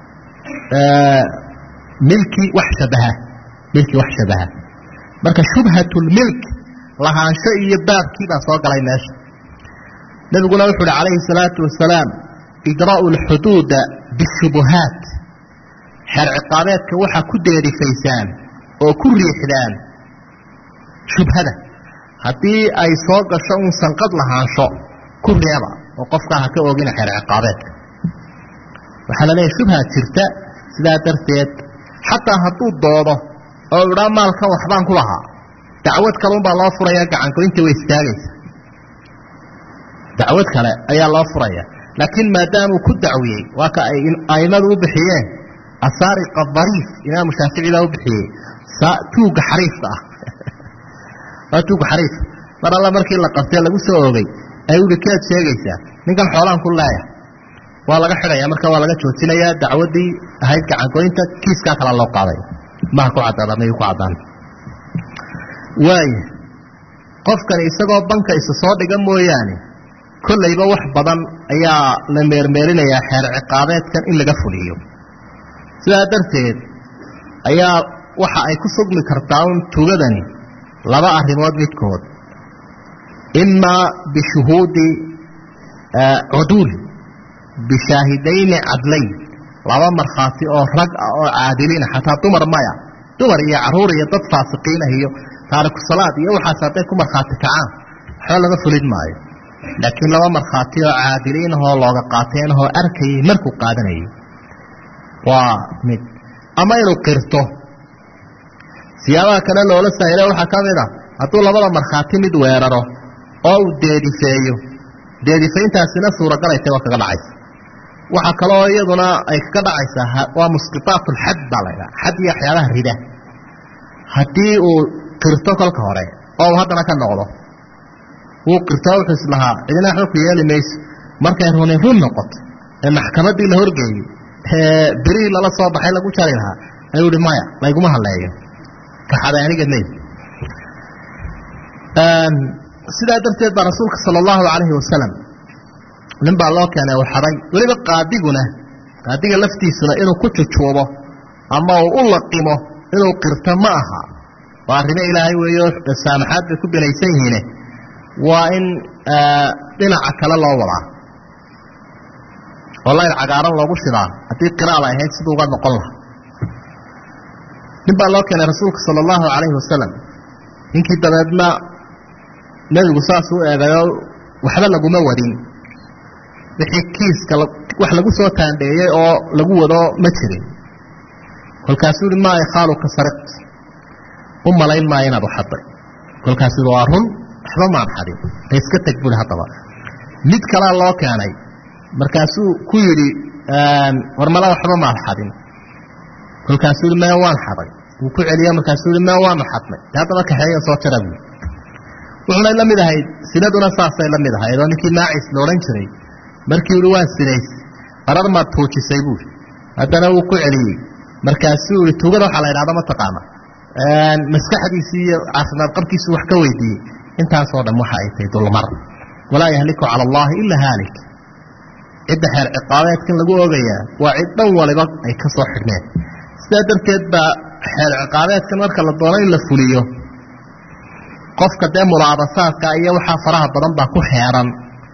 milki wax shabaha marka shubhatulmilk lahaansho iyo baabkiibaa soo galay meesha nebiguna wuxuu uhi calayhi salaatu wasalaam idraa'u alxuduuda bishubuhaat xeer ciqaabeedka waxaa ku deerifaysaan oo ku riixdaan shubhada haddii ay soo gasho un sanqad lahaansho ku reeba oo qofkaa ha ka oogina xeer ciqaabeedka waxaa la leeyahay shubha jirta sidaa darteed xataa hadduu doodo oo idhaa maalkan waxbaan ku lahaa dacwad kale unbaa loo furayaa gacangoyntii way istaagaysa dacwad kale ayaa loo furaya laakiin maadaamuu ku dacwiyey waa ka ay aimadu u bixiyeen asaariqa dariif imaamu shaafici baa u bixiyey tuugga xariifka ah waa tuugga xariif mar alla markii la qabtee lagu soo oogay ay uhi keed sheegaysaa ninkan xoolaan ku leeya waa laga xidhaya marka waa laga joojinayaa dacwaddii ahayd gacangoynta kiiskaa kala loo qaaday maha ku caddaada mayuu ku caddaan waaya qofkani isagoo banka isa soo dhiga mooyaane kollayba wax badan ayaa la meermeerinayaa xeer ciqaabeedkan in laga fuliyo sidaa darteed ayaa waxa ay ku sugmi kartaa un tugadani laba arrimood midkood imaa bishuhuudi cuduul bishaahidayni cadlayn laba markhaati oo rag ah oo caadiliina xataa dumar maya dumar iyo caruur iyo dad faasiqiinah iyo taariku salaad iyo waxaas hadday ku markhaati kacaan waxba laga fulin maayo laakiin laba markhaati oo caadiliinahoo looga qaateenahoo arkayay markuu qaadanayay waa mid ama inuu qirto siyaabaha kale loola saahila waxaa ka mid a hadduu labada markhaati mid weeraro oo uu deedifeeyo deedifayntaasina suuragalaytay waa kaga dhacaysa waxaa kaloo iyaduna ay kaga dhacaysaa waa musqitaat ulxad baa laydhaha xad iyo waxyaabaha rida haddii uu qirto kolka hore oo uu haddana ka noqdo wuu qirto wuxuu islahaa cidina waxba ku yeeli mayso markay runi run noqoto ee maxkamaddii la horgeeyey ee berii lala soo baxay lagu jari lahaa ayuu ihi maya layguma hadleeyo kaxaday aniga mey sidaa darteed baa rasuulka sala allahu calayhi wasalam nin baa loo keenay uu xaday weliba qaadiga laftiisuna inuu ku jujuubo ama uu u laqimo inuu qirto ma aha waa arrimo ilaahay weeyo saamaxaad bay ku binaysan yihiine waa in dhinaca kale loo wadaa oo layl cagaaran loogu shidaa haddii qiraal ay ahayd siduu uga noqon lahaa nin baa loo keenay rasuulka sala allahu calayhi wasalam ninkii dabeedna nebigu saasuu eegayoo waxba laguma wadin wixii kiiska wax lagu soo taandheeyey oo lagu wado ma jirin kolkaasuu ihi maa ikhaaluka sariqt u malayn maayo inaad uxaday kolkaasuu waa run waxba maan xadin ta iska teg buli haddaba mid kalea loo keenay markaasuu ku yidhi war mala waxba maad xadin kolkaasuu ihi maya waan xaday wuu ku celiye markaasuu ihi maya waanu xadnay de haddaba kaxeeya soo jara buuli wuxunay la mid ahayd sinaduna saasay la mid ahayd oo ninkii maacis la odhan jiray markii uhi waan sinaysay qarar maad tuujisay buuli haddana wuu ku celiyey markaasuu ihi tuugada waxaa la yidhahda mataqaana maskaxdiisii iyo caafimaad qabkiisuu wax ka weydiiyey intaasoo dhan waxa ay tahay dulmar walaa yahliku cala allaahi ilaa haalik cidda xeer ciqaabeedkan lagu ogayaa waa cid dhan waliba ay ka soo xidhneen sidaa darteed baa xeer ciqaabeedkan marka la doono in la fuliyo qofka dee mulaabasaadka iyo waxaa faraha badan baa ku xeeran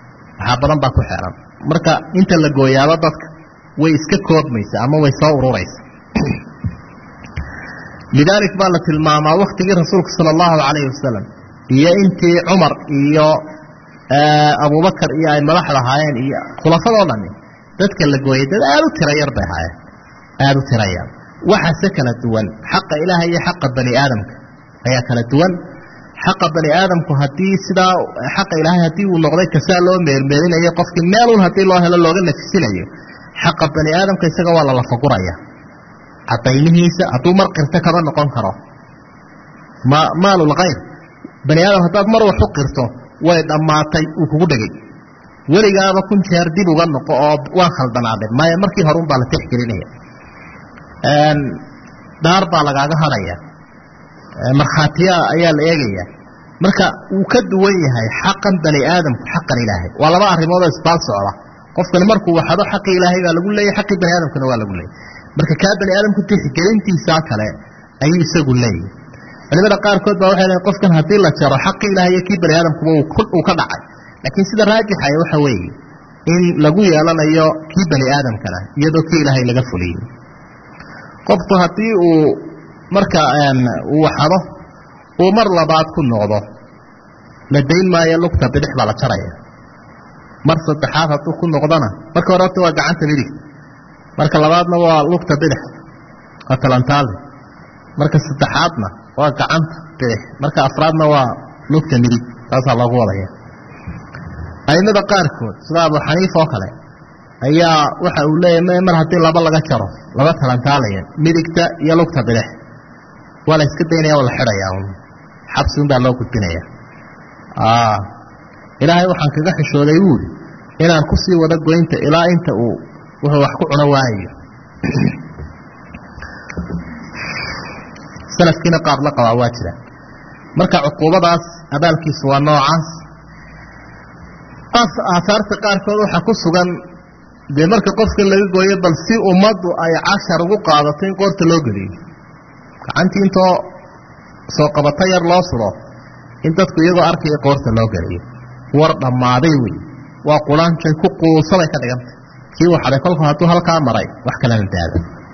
marka inta la gooyaabo dadka way iska koobmaysa ama way soo ururaysa lidaalik baa la tilmaamaa waktigii rasuulka sala allahu calayhi wasalam iyo intii cumar iyo abubakar iyo ay madaxda ahaayeen iyo khulafadoo dhani dadka la gooyay dad aada u tira yar bay ahaayeen aada u tira yar waxaase kala duwan xaqa ilaahay iyo xaqa bani aadamka ayaa kala duwan xaqa bani aadamku haddii sidaa xaqa ilaahay haddii uu noqday kasaa loo meermeerinayo qofkii meelun haddii loo helo looga nafisinayo xaqa bani aadamka isaga waa la lafaguraya cadaymihiisa hadduu mar qirto kama noqon karo maalulkhayr bani aadam haddaad mar wax u qirto way dhammaatay uu kugu dhegay weligaaba kun jeer dib uga noqo oo waan khaldanaaday maya markii hore unbaa la tixgelinaya dhaar baa lagaaga hadhaya markhaatiya ayaa la eegaya marka uu ka duwan yahay xaqan bani aadamku xaqan ilaahay waa laba arrimood oo isbaal socda qofkani markuu waxado xaqii ilaahay baa lagu leeyahay xaqii bani aadamkana waa lagu leeyahay marka kaa bani aadamku tixgelintiisaa kale ayuu isagu leeyahay culimada qaarkood baa waxay leeyihin qofkan haddii la jaro xaqii ilaahay iyo kii bani aadamkuba uu ka dhacay laakiin sida raajixaya waxa weeye in lagu yeelanayo kii bani aadamkana iyadoo kii ilaahay laga fuliyey qofku haddii uu marka uu waxado uu mar labaad ku noqdo la dayn maayo lugta bidix baa la jaraya mar saddexaad hadduu ku noqdona marka hore horta waa gacanta midig marka labaadna waa lugta bidix waa talantaale marka saddexaadna waa gacanta bidix marka afraadna waa lugta midig taasaa loogu wadaya aimada qaarkood sida abu xaniifa oo kale ayaa waxa uu leeyahay mar haddii laba laga jaro laba talantaalaya midigta iyo lugta bidix waa la iska daynaya oo la xidhayaa xabsi unbaa loo gudbinaya ilaahay waxaan kaga xishooday buuli inaan ku sii wada goynta ilaa inta uu wuxuu wax ku cuno waayo salafkiina qaab la qabaa waa jira marka cuquubadaas abaalkiisu waa noocaas aahaarta qaarkood waxaa ku sugan dee marka qofka laga gooyo bal si ummaddu ay cashar ugu qaadato in qoorta loo geliyo gacantii intoo soo qabata yar loo sulo in dadku iyagoo arkaya qoorta loo geliyo war dhammaaday wey waa qulaanjay ku quusabay ka dhigantay kii waxaday kolku hadduu halkaa maray wax kalena daada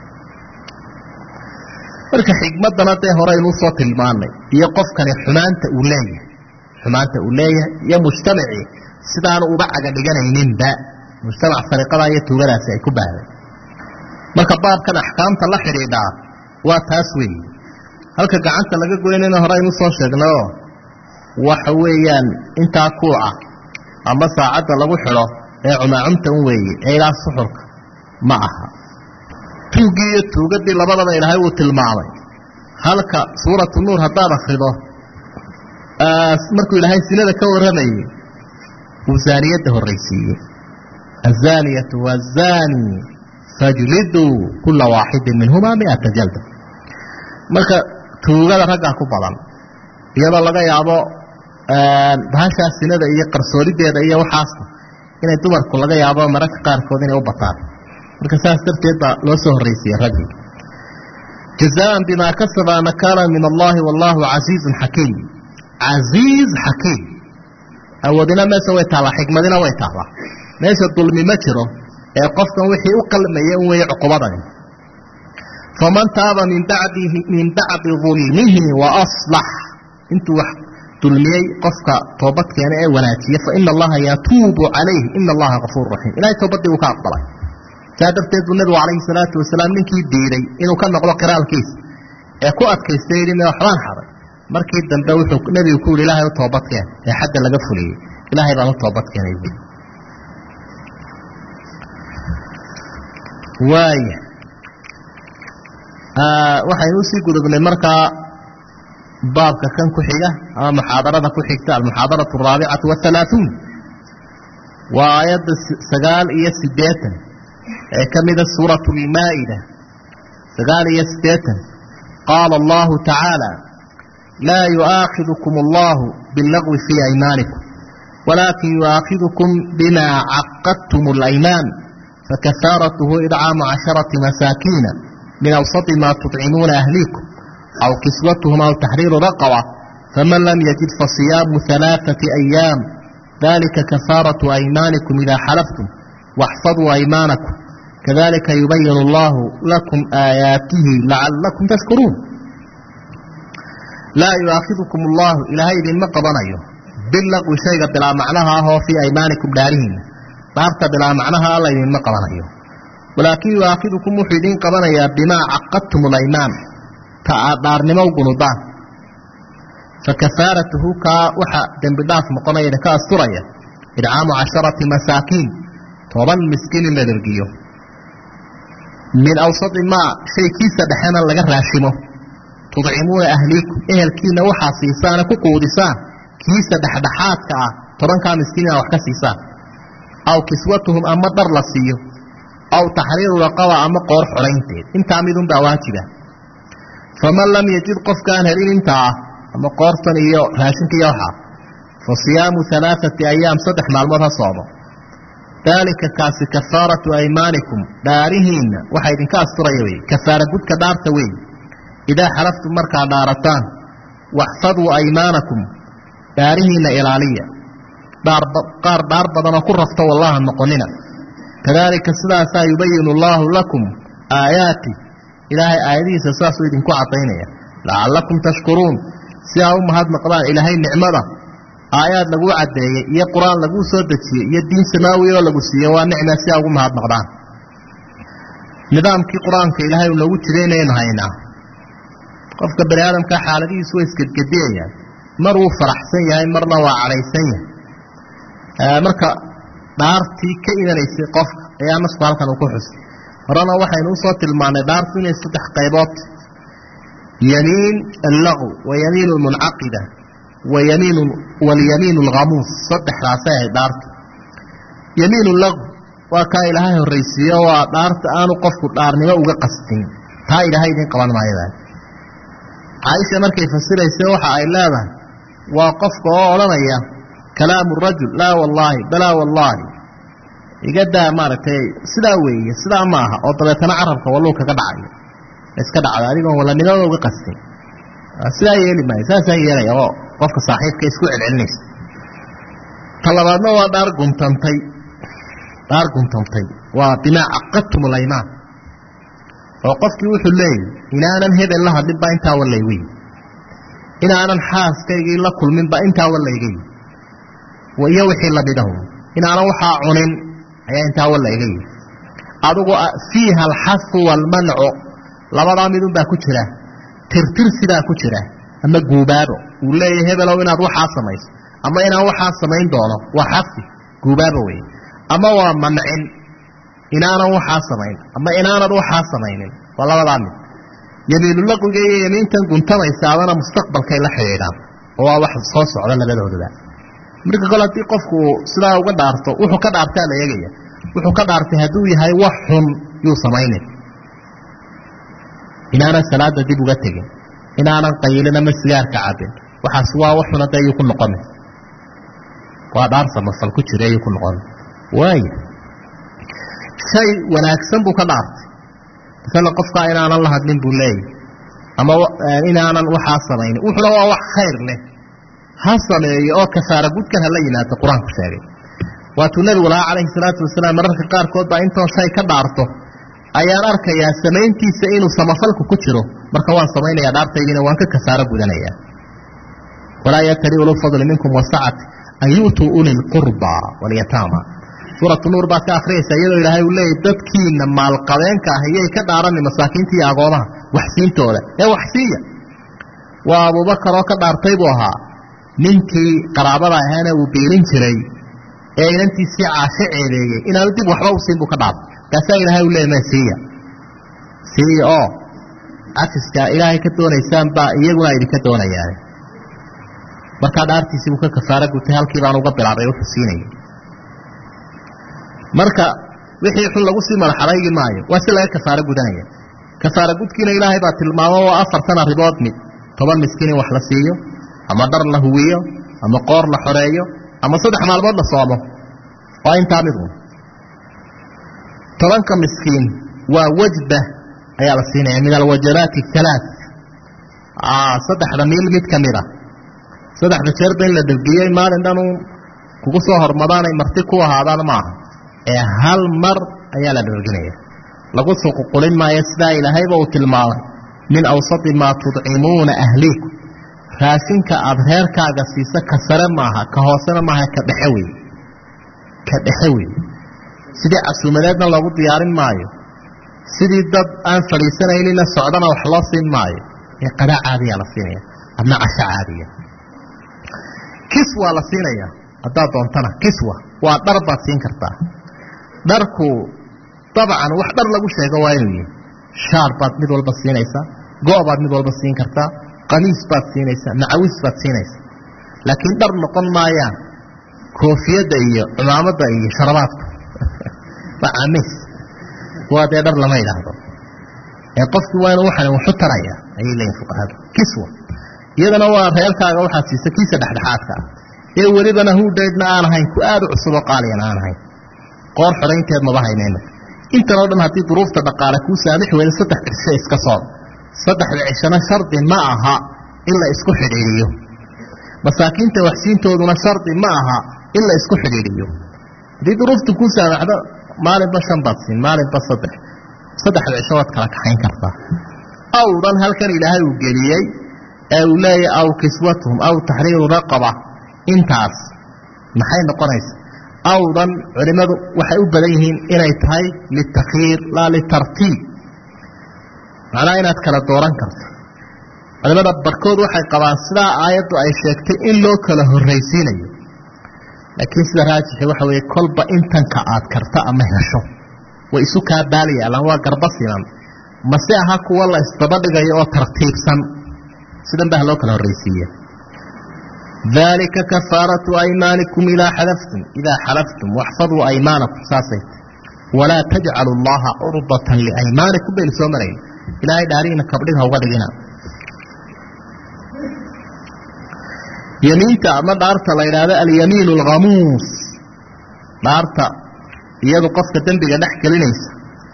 marka xigmaddana dee horeynuu soo tilmaanay iyo qofkani xumaanta uu leeyahay iyo mujtamacii sidaanu uba caga dhiganayninba mujtamac sariqadaa iyo tuugadaasi ay ku baahday marka baabkan axkaamta la xidhiidhaa waa taas weeye halka gacanta laga goynayna horeynu soo sheegnayoo waxa weeyaan intaa kuuca ama saacadda lagu xidho ee cumaacumta un weeye ee ilaa suxurka ma aha tuuggii iyo tuugadii labadaba ilaahay uu tilmaamay halka suuratu nuur haddaad akhrido markuu ilaahay sinada ka warramayey uu zaaniyadda horraysiiyey الزانية والزاني فاجلدوا كل واحد منهما 100 جلدة marka tuugada ragga ku badan iyadoo laga yaabo bahasha sinada iyo qarsoodideeda iyo waxaas inay dumarku laga yaabo mararka qaarkood inay u bataan marka saas darteed baa loo soo horraysiiyey raggi jazaan bima kasaba nakala min Allah wallahu azizun hakim aziz hakim awadina ma soo taala xikmadina way taala meesha dulmi ma jiro ee qofkan wixii u qalmaya way cuqubadan faman taaba min ba'di dhulmihi wa aslah intu wax dulmiyay qofka toobad keenay ee wanaajiya fa inna allaha yatuubu alayhi inna allaha ghafurur rahim ilaahay toobadii uu ka aqbalay jaadabteedu nabiga alayhi salaatu wasalaam ninkii diiday inuu ka noqdo qiraalkiisa ee ku adkaystay inuu waxbaan xaray markii dambe wuxuu nabigu ku ilaahay u toobad keen ee xadda laga fuliyay ilaahay baa u toobad keenay وايه waxaynu sii gudubnay markaa baabka kan ku xiga ama muxaadarada ku xigta al-muxaadaratu ar-rabi'atu wa-30 wa ayat 89 ee kamida suuratu al-maa'ida 89 qala Allah ta'ala la yu'akhidhukum Allah bil-laghwi fi aymanikum walakin yu'akhidhukum bima 'aqadtum al-ayman فكفارته إطعام 10 مساكين من أوسط ما تطعمون أهليكم أو كسوتهم أو تحرير رقبة فمن لم يجد فصيام 3 أيام ذلك كفارة أيمانكم إذا حلفتم واحفظوا أيمانكم كذلك يبين الله لكم آياته لعلكم تشكرون لا يؤاخذكم الله إلى هذه المقبنة باللغو شيء بلا معناها هو في أيمانكم دارين بارتا بلا معناها الله يدين قبنايو ولكن يؤاخذكم وحيدين قبنايا بما عقدتم الايمان دارنمو قنودان فكفارته كا وحا دنبداف مقنايا كا استريا إدعام 10 مساكين طبعا مسكين لدرقيو من أوسط ما شيء كيسا دحينا لغا راشمو تطعمون أهليكم كينا وحا سيسانا كقودسان كيسا دحدحات طبعا كا مسكين وحكا سيسان أو كسوتهم أما در لسيو أو تحرير رقبة أما قور حرينتين انت عميدون بواجبة فمن لم يجد قف كان هلين انت أما قورتن إيو هاشنك يوحى فصيام 3 أيام صدح مع المرها صابة ذلك كاس كفارة أيمانكم دارهن وحيد كاس تريوي كفارة قد كدار توي إذا حلفتم مركع دارتان واحفظوا أيمانكم دارهن إلالية قار دار بدنا كرفت والله النقننا كذلك السلاسة يبين الله لكم آياتي إلهي آياتي ساسو يدنكو عطينيا لعلكم تشكرون سياهم هذا مقران إلهي النعمة آيات لقو عدي يا قرآن لقو سودتي يا الدين سماوي لقو سيا ونعمة سياهم هذا مقران نظام كي قرآن كي إلهي ولو ترينا ينهينا قفك بني آدم كحالتي سويس كدقية مروا فرح سيا مرنا وعلي سيا marka dhaartii ka imanaysa qof ayaa nasku halkan uu ku xusay horana waxaynu soo tilmaanay dhaartu inay 3 qaybood yamiin al-lagw wa yamiin al-munaqida wa yamiin wal-yamiin al-ghamus 3 raasay dhaartu yamiin al-lagw waa ka ilaahay horeysiyo waa dhaarta aanu qofku dhaarnimo uga qastin taa ilaahay idin qaban maayada Aisha markay fasirayso waxa ay leedahay waa qofka oo oranaya kalaamu rajul laa wallaahi balaa wallaahi igadaa maaragtay sidaa weeye sidaa ma aha oo dabeetana carabka walluu kaga dhacayo iska dhacda adigoon wallanimada uga qastin sidaa yeeli maayo saasaan yeelaya oo qofka saaxiibka isku celcelinaysa ta labaadna waa dhaar guntantay waa bimaa caqadtum laymaan oo qofkii wuxuu leeyahy inaanan hebel la hadlinba intaa wallaygay inaanan xaaskaygii la kulminba intaa wallaygay iyo wixii lamidahum inaanan waxaa cunin ayaa intaa wallaygay adigu fiiha alxasu waalmancu labadaa midun baa ku jira tirtir sidaa ku jira ama guubaabo uu leeyahay hebelow inaad waxaa samayso ama inaan waxaa samayn doono waa xasi guubaabo wey ama waa mancin inaanan waxaa samayn ama inaanad waxaa samaynin waa labadaa mid yamiinulaqiga iyo yamiintan guntamaysaadana mustaqbalkay la xidhiidhaan oo waa wax soo socda labadoodaba marka kale haddii qofku sidaa uga dhaarto wuxuu ka dhaartaa la eegaya wuxuu ka dhaartay hadduu yahay wax xun yuu samaynin inaanan salaada dib uga tegin inaanan qayilin ama sigaarka cabin waxaas waa wax xun hadda ayuu ku noqonay waa dhaar samafal ku jira ayuu ku noqonay waaya shay wanaagsan buu ka dhaartay misala qofka inaanan la hadlin buu leeyahy ama inaanan waxaa samaynin wuxuuna waa wax khayr leh ha sameeyo oo kafaara gudkan hala yimaado qur-aanku sheegay waatuu nebigu lahaa calayhi salaatu wasalaam mararka qaarkood baa intoo shay ka dhaarto ayaan arkayaa samayntiisa inuu samafalku ku jiro marka waan samaynayaa dhaartaydiina waan ka kafaaro gudanayaa walaa yatari ulu fadli minkum wasacati an yu'tuu uli lqurba walyataama suuratu nuur baad ka akhriyaysaa iyadoo ilaahay uu leeyahy dadkiina maalqabeenka ah iyay ka dhaarani masaakiinta iyo agoomaha waxsiintooda ee waxsiiya waa abubakar oo ka dhaartay buu ahaa ninkii qaraabada ahaana uu biilin jiray ee inantiisii caasho ceebeeyey inaanu dib waxba u siin buu ka dhaartay kaasaa ilaahay u leeyahy siiya oo cafiska ilaahay ka doonaysaan baa iyaguna idinka doonayaan markaa dhaartiisii buu ka kafaaro gutay halkii baan uga bilaabay wuxuu siinayay marka wixii xun lagu sii madaxadaygi maayo waa si laga kafaaro gudanaya kafaaro gudkiina ilaahay baa tilmaamo waa 4 arrimood mid 10 miskiin in wax la siiyo ama dhar la huwiyo ama qoor la xoreeyo ama 3 maalmood la soomo waa intaa mid un 10 miskiin waa wajba ayaa la siinaya min alwajabaati 3 saddexda miil mid ka mid ah saddexda jeer in la dhalgiyey maalin dhan kugu soo hormadaanay marti ku ahaadaan maaha ee hal mar ayaa la dhalginaya lagu soo qulin maayo sidaa ilaahayba uu tilmaamay min awsati maa tudcimuuna ahliikum raashinka aad reerkaaga siisa ka sare maaha ka hoosena maaha ka dhexe wey sidii casuumadeedna loogu diyaarin maayo sidii dad aan fadhiisanaynina socdana wax loo siin maayo ee qadaa caadiyaa la siinaya adna casho caadiya kiswa la siinaya haddaad doontana kiswa waa dhar baad siin kartaa dharku dabcan wax dhar lagu sheego waa inuu yihi shaar baad mid walba siinaysaa go' baad mid walba siin kartaa qamiis baad siinaysaa macawis baad siinaysaa laakiin dhar noqon maayaan koofiyadda iyo cumaamadda iyo sharabaadka waa camis waa dee dhar lama idhaahdo ee qofkii waa inuu waxan wuxu taraya ayay leeyihin fuqahadu kiswa iyadana waa reerkaaga waxaad siisa kiisa dhexdhexaadka ah ee welibana huudhaydna aan ahayn ku aad u cusub oo qaaliyan aan ahayn qoor xoraynteed maba haynayna intan oo dhan haddii duruufta dhaqaale kuu saamix weyda 3 cisho iska soo 3 cishona shardi ma aha in la isku xidhiidhiyo masaakiinta waxsiintooduna shardi ma aha in la isku xidhiidhiyo haddii duruufta kuu saamaxdo maalinba 5 baad siin maalinba 3 cisho waad kala kaxayn kartaa awdan halkan ilaahay uu geliyey ee uu leeyahay aw kiswatuhum aw taxriiru raqaba intaas maxay noqonaysaa awdan culimadu waxay u badan yihiin inay tahay litakhiir laa litartiib macnaha inaad kala dooran karto culimada barkood waxay qabaan sidaa aayaddu ay sheegtay in loo kala horraysiinayo laakiin sida raajixi waxa weeye kolba intanka aad karta ama hesho way isu kaa baalayaalaan waa garba siman mase aha kuwa la isdaba dhigayo oo tartiibsan sidan baa loo kala horraysiiya ذلك كفارة أيمانكم إذا حلفتم واحفظوا أيمانكم ساسيت ولا تجعلوا الله عرضة لأيمانكم بين سومرين إلهي دارين كبرها وغدقنا yamiinta ama dhaarta la yidhaahdo alyamiinu alghamuus dhaarta iyadu qofka dembiga dhex gelinaysa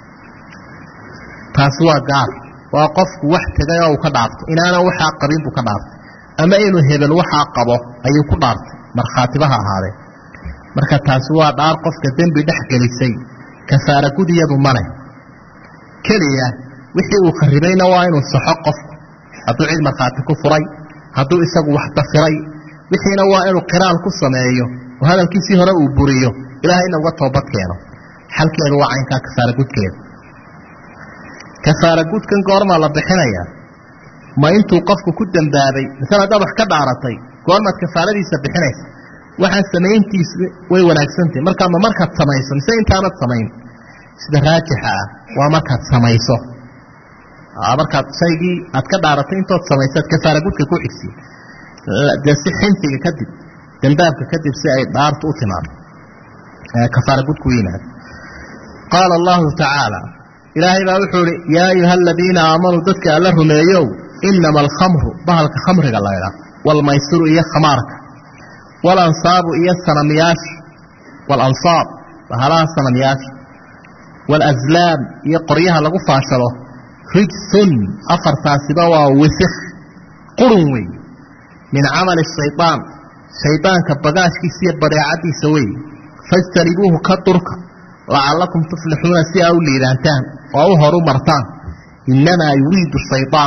taasi waa gaar waa qofku wax tegay oo uu ka dhaarto inaanan waxaa qabin buu ka dhaartay ama inuu hebel waxaa qabo ayuu ku dhaartay markhaatibaha ahaadee marka taasi waa dhaar qofka dembi dhex gelisay kafaara gudiyadu male keliya wixii uu kharibayna waa inuu saxo qofku hadduu cid markhaati ku furay hadduu isagu wax dafiray wixiina waa inuu qiraal ku sameeyo oo hadalkiisii hore uu buriyo ilaahayna uga toobad keeno xalkeedu waa caynkaa kafaara gudkeeda kafaara gudkan goormaa la bixinayaa ma intuu qofku ku dambaabay misal haddaad wax ka dhaaratay goormaad kafaaradiisa bixinaysa waxaan samayntiisu way wanaagsantahay markaa ma markaad samayso mise intaanad samayn sida raajixa ah waa markaad samayso markaad shaygii aad ka dhaaratay intood samaysaad kafaara gudka ku xigsi dee si xinfiga kadib dambaabka kadib si ay dhaartu u timaado kafaara gudku yimaado qaala allahu tacaala ilaahay baa wuxuu ihi yaa ayuha aladiina aamanuu dadka alla rumeeyow inama alkhamru bahalka khamriga laydhaa waalmaysiru iyo khamaarka walansaabu iyo sanamyaasha walansaab bahalaha sanamyaasha waalazlaam iyo qoryaha lagu faashado rijsun afartaasiba waa wisikh qurun wey min camali shaytaan shaydaanka bagaashkiisa iyo badeecadiisa wey fajtanibuuhu ka durka lacallakum tuflixuuna si aa u liibaantaan oo u horu martaan innamaa yuriidu shaytaan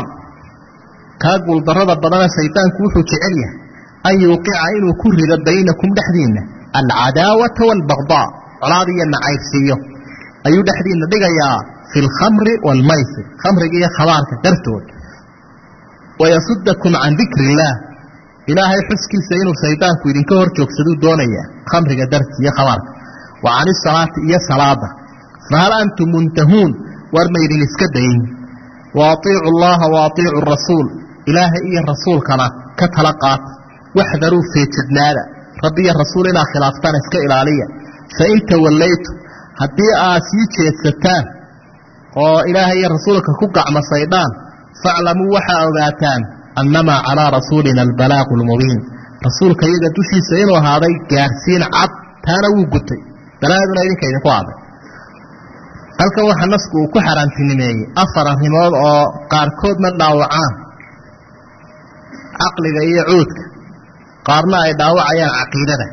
kaa guuldarrada badana shaydaanku wuxuu jecel yahay an yuuqica inuu ku rido baynakum dhexdiinna alcadaawata waalbagdaa colaad iyo nacaybsiiyo ayuu dhexdiinna dhigayaa fi alkhamri waalmaysir khamriga iyo khamaarka dartood wayasudakum can dikri illaah ilaahay xuskiisa inuu shaydaanku idinka hor joogsaduu doonayaa khamriga darti iyo khamaarka wa can isalaati iyo salaada fahal antum muntahuun war maydin iska dayin wa atiicu allaha wa atiicu rasuul ilaahay iyo rasuulkana ka tala qaata waxdaruu feejidnaada rabbi iyo rasuul inaa khilaaftaan iska ilaaliya fain tawallaytu haddii aad sii jeedsataan oo ilaahay iyo rasuulka ku gacmasaydhaan faclamuu waxaa ogaataan annamaa calaa rasuulina albalaaqu lmubiin rasuulka iyaga dushiisa inuu ahaaday gaarsiin cad taana wuu gutay balaaduna idinka idinku aaday halkan waxaa nasku uu ku xaaraantinimeeyey 4 arrimood oo qaarkoodna dhaawacaan caqliga iyo cuudka qaarna ay dhaawacayaan caqiidada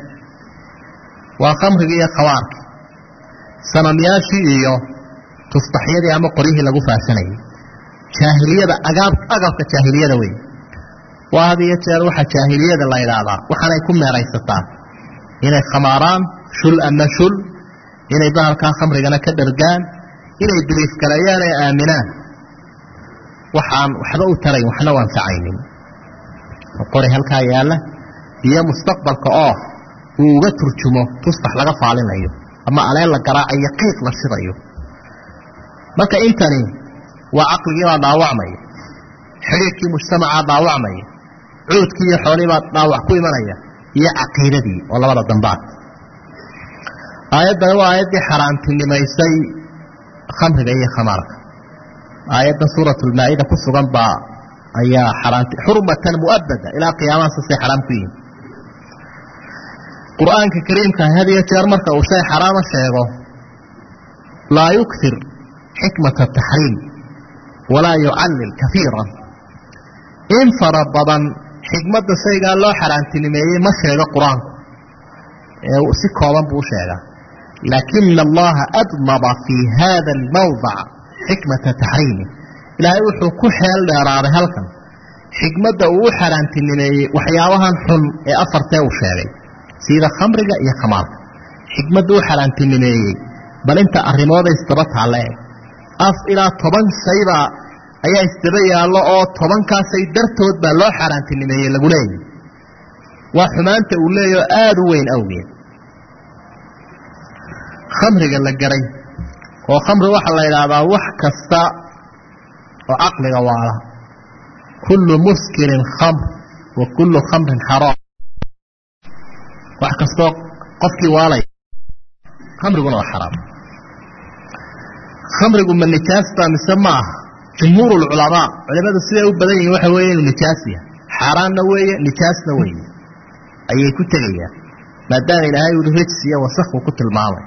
waa khamriga iyo khawaarka sanamyaashii iyo tusbaxyadii ama qoryihii lagu faashanayay jaahiliyada agabka jaahiliyada wey waa had iyo jeer waxa jaahiliyada la yidhaahdaa waxaanay ku meeraysataa inay khamaaraan shul ama shul inay bahalkaa khamrigana ka dhargaan inay biliif galayaan ee aaminaan waxaan waxba u tarayn waxna waan facaynin qori halkaa yaalla iyo mustaqbalka oo uu uga turjumo tusbax laga faalinayo ama aleen la garaacayo qiiq la shidayo marka intani waa caqligii baa dhaawacmaya xiriirkii mujtamacaa dhaawacmaya cuudkii iyo xoolii baa dhaawac ku imanaya iyo caqiidadii oo labada dambaad aayaddani waa aayaddii xaaraantinimaysay khamriga iyo khamaarka aayadda suuratulmaa-ida ku sugan baa ayaa xurmatan mu'abada ilaa qiyaamaha saasay xaraam ku yihin qur-aanka kariimka had iyo jeer marka uu shay xaraama sheego laa yuktir xikmata taxriim walaa yucallil kaiiran in fara badan xikmadda shaygaa loo xaaraantinimeeyey ma sheego qur-aanku si kooban buu u sheegaa laakina allaha admaba fii hada almawdac xikmata taxriimi ilaahay wuxuu ku xeel dheeraaday halkan xikmadda uu u xaaraantinimeeyey waxyaabahan xun ee afartee uu sheegay sida khamriga iyo khamaarka xikmadda u xaaraantinimeeyey bal inta arrimooda isdaba taalle ilaa 10 shaybaa ayaa isdaba yaallo oo 10kaasay dartood baa loo xaaraantinimeeyey lagu leeyahy waa xumaanta uu leeyaho aada u weyn awgeed khamriga la garay oo khamri waxaa la yidhaahdaa wax kasta oo caqliga waala kullu muskirin khamr wa kullu khamrin xaraam wax kastoo qofkii waalay khamriguna waa xaraam khamrigu ma nijaasta mise ma aha jumhuuru lculamaa culimadu siday u badan yihiin waxa weeye inuu nijaas yahay xaaraanna weeye nijaasna weeye ayay ku tegayaan maadaama ilaahay uu rijsiya wasakhu ku tilmaamay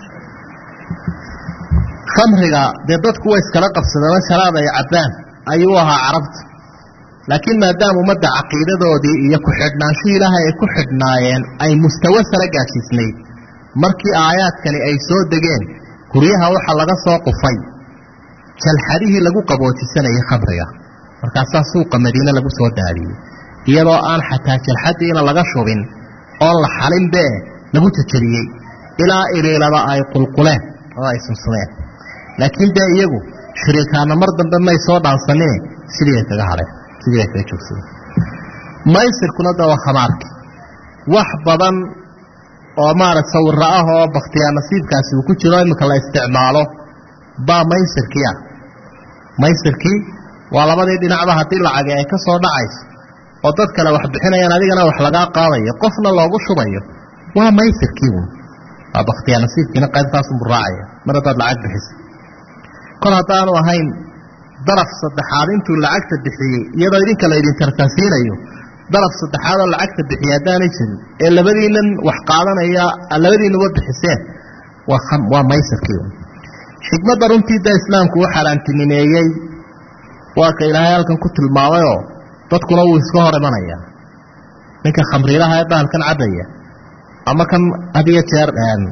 khamriga dee dadku way iskala qabsadeen sharaab ay cabbaan ayuu ahaa carabta laakiin maadaama ummadda caqiidadoodii iyo ku xidhnaanshihii ilaahay ay ku xidhnaayeen ay mustawa sare gaadhsiisnayd markii aayaadkani ay soo degeen guryaha waxaa laga soo qufay jalxadihii lagu qaboojisanayay khamriga markaasaa suuqa madiine lagu soo daadiyey iyadoo aan xataa jalxadiina laga shubin oon la xalinbee lagu jajariyey ilaa iliilaba ay qulquleen oo ay sunsumeen laakiin dee iyagu shiriikaana mar dambe may soo dhaansanine sidii ay kaga hadheen sidii ay kaga joogsadeen maysirkuna da waa khamaarki wax badan oo maaragta sawirra ah oo bakhtiyaa nasiibkaasi uu ku jiro iminka la isticmaalo baa maysirkii ah maysirkii waa labadii dhinacba haddii lacagi ay ka soo dhacayso oo dad kale wax bixinayaan adigana wax lagaa qaadayo qofna loogu shubayo waa maysirkii uun waa bakhtiyaa nasiibkiina qaybtaasunbu raacaya mar haddaad lacag bixiso kol haddaanu ahayn daraf saddexaad intuu lacagta bixiyey iyadoo idinka la idin tartansiinayo daraf saddexaad oo lacagta bixiya haddaanay jirin ee labadiinan wax qaadanaya labadiinuba bixiseen waa maysirkii uun xikmadda runtii da islaamku u xaaraantinimeeyey waa ka ilaahay halkan ku tilmaamayoo dadkuna wuu iska hor imanayaa ninka khamriilaha ee bahalkan cabbaya ama kan had iyo jeer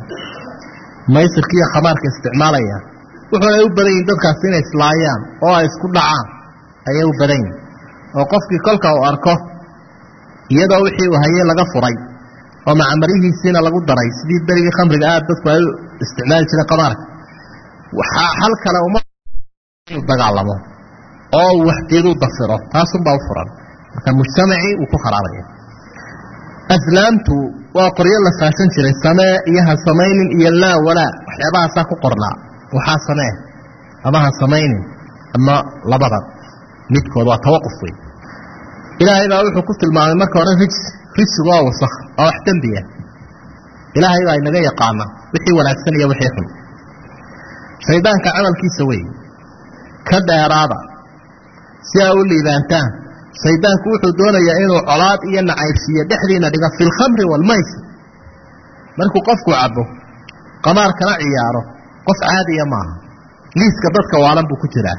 maysirka iyo khamaarka isticmaalaya wuxuuna u badan yihin dadkaasi inay islaayaan oo ay isku dhacaan ayay u badan yihin oo qofkii kolka uu arko iyadoo wixii uu hayay laga furay oo macamarihiisiina lagu daray sidii berigii khamriga aad dadku ay u isticmaali jireen khamaarka waxaa hal kale uma inuu dagaalamo oo uu waxdeedu dafiro taasunbaa u furan marka mujtamacii uu ku kharaabaya aslaamtu waa qoryo la faashan jiray samee iyo ha samaynin iyo laa walaa waxyaabahaasaa ku qornaa waxaa samee ama ha samaynin ama labada midkood waa tawaquf wey ilaahay baa wuxuu ku tilmaamay marka hore rijsigu waa wasakh waa wax dembiya ilaahay baa inaga yaqaana wixii wanaagsan iyo wixii xun shaydaanka camalkiisa wey ka dheeraada si aa u liibaantaan shaydaanku wuxuu doonayaa inuu colaad iyo nacaybsiiyo dhexdiina dhiga fi lkhamri waalmaysir markuu qofku cabbo qamaarkana ciyaaro qof caadiya maaha liiska dadka waalan buu ku jiraa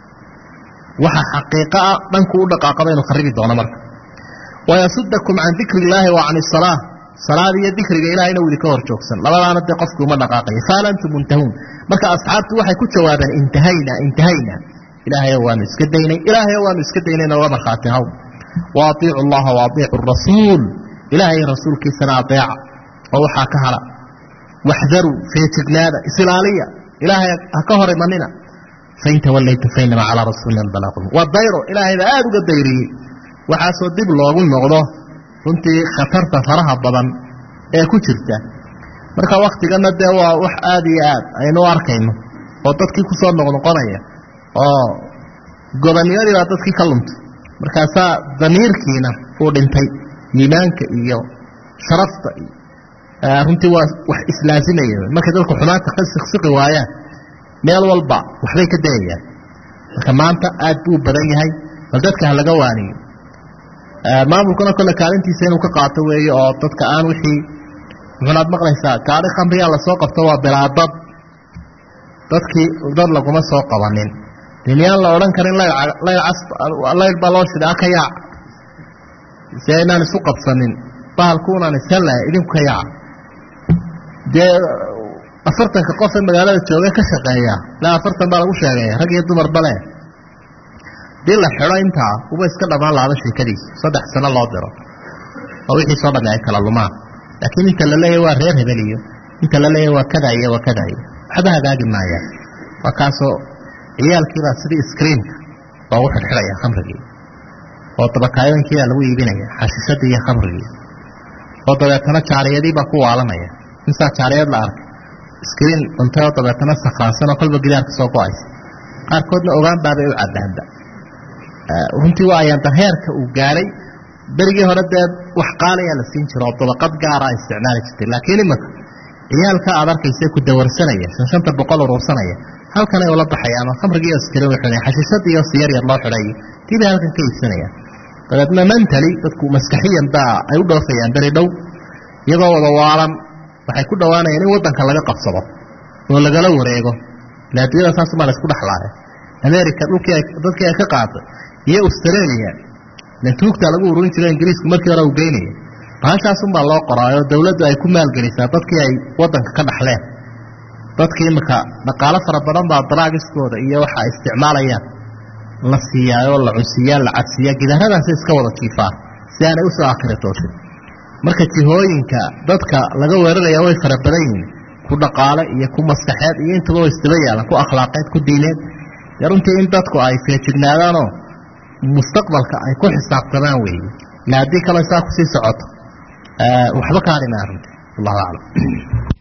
waxa xaqiiqa ah dhanku u dhaqaaqaba inuu kharibi doono marka wayasudakum can dikri illaahi wa can isalaa salaada iyo dikriga ilaahayna wuu idinka hor joogsan labadaana dee qofkii uma dhaqaaqayo faal antum muntahuun marka asxaabtu waxay ku jawaabeen intahayna ilaahayo waanu iska daynay ilaahayo waanu iska daynay nooga markhaati haw wa atiicu allaha wa atiicu rasuul ilaahay rasuulkiisana adeeca oo waxaa ka hala waxdaruu feejignaada isilaaliya ilaahay ha ka hor imanina fain tawallaytum fainama calaa rasuulina albalaaqu waa dayro ilaahay baa aada uga dayriyey waxaasoo dib loogu noqdo runtii khatarta faraha badan ee ku jirta marka waktigana dee waa wax aada iyo aad aynu u arkayno oo dadkii kusoo noqnoqonaya oo gobonnimadii baa dadkii ka luntay markaasaa damiirkiina uu dhintay iimaanka iyo sharafta iyo runtii waa wax islaasimaya markay dadku xumaanta ka siqsiqi waayaan meel walba waxbay ka dayayaan marka maanta aad buu badan yahay bal dadka ha laga waaniyo maamulkuna kolle kaalintiisa inuu ka qaato weeye oo dadka aan wixii muxuunaad maqlaysaa gaari khamriyaa lasoo qabto waa bilaadad dadkii dad laguma soo qabanin dimiyaan la odhan karin layl baa loo shiday ka yaac si aynaan isu qabsanin bahalkuunaan ishellaya idinku ka yaaca dee 40 qof ee magaalada jooga ka shaqeeya ilaa 40 baa lagu sheegaya rag iyo dumarba leh dii la xidho intaa uba iska dhammaan laaba sheekadiisa 3 sano loo diro oo wixii soo dhamay kala lumaan laakiin inta la leeyahay waa reer hebel iyo inta la leeyahay waa kada iyo waxba hagaagi maayaan waa kaasoo ciyaalkiibaa sidii screenka loogu xidhxidhaya khamrigii oo dabakaayooyinkiibaa lagu iibinaya xashiishadii iyo khamrigii oo dabeetana jaariyadiibaa ku waalanaya insaa jaariyad la arkay screen cuntay oo dabeetana sakraansan oo kolba gidaarka soo go-aysa qaarkoodna ogaan baabay u caddaanba runtii waa ayaantan heerka uu gaaray berigii hore dee wax qaalayaa la siin jiro oo dabaqad gaara ay isticmaali jirtay laakiin imanka ciyaalka aad arkaysa ku dawarsanaya 500 uruursanaya halkan ay ula baxayaan khamrigii iskariin waxay xashiishadii iyo siyar yar loo xidhay tiiba halkan ka iibsanaya dabeedna mentally dadku maskaxiyan baa ay u dhoofayaan beri dhow iyagoo wada waalan waxay ku dhowaanayaan in waddanka laga qabsado oo lagala wareego ilaa adduunyada saasumaa la isku dhexlaaya america dadkii ay ka qaaday iyo australia ilan tuugtaa lagu ururin jiro ingiriisku markii hore u geynaya bahashaasunbaa loo qoraayo dawladdu ay ku maalgelisaa dadkii ay waddanka ka dhaxleen dadkii imika dhaqaalo fara badan baa daraagiskooda iyo waxa ay isticmaalayaan la siiyaayoo la cunsiiyaa la cadsiiyaa gidaaradaasi iska wada jiifaan si aanay usoo aakhira toosin marka jihooyinka dadka laga weeraraya way fara badan yihiin ku dhaqaale iyo ku maskaxeed iyo intuba way isdaba yaalan ku akhlaaqeed ku diineed dee runtii in dadku ay feejignaadaanoo mustaqbalka ay ku xisaabtamaan weeye ila haddii kale saa kusii socoto waxba ka hadhi maa runtii wallahu aclam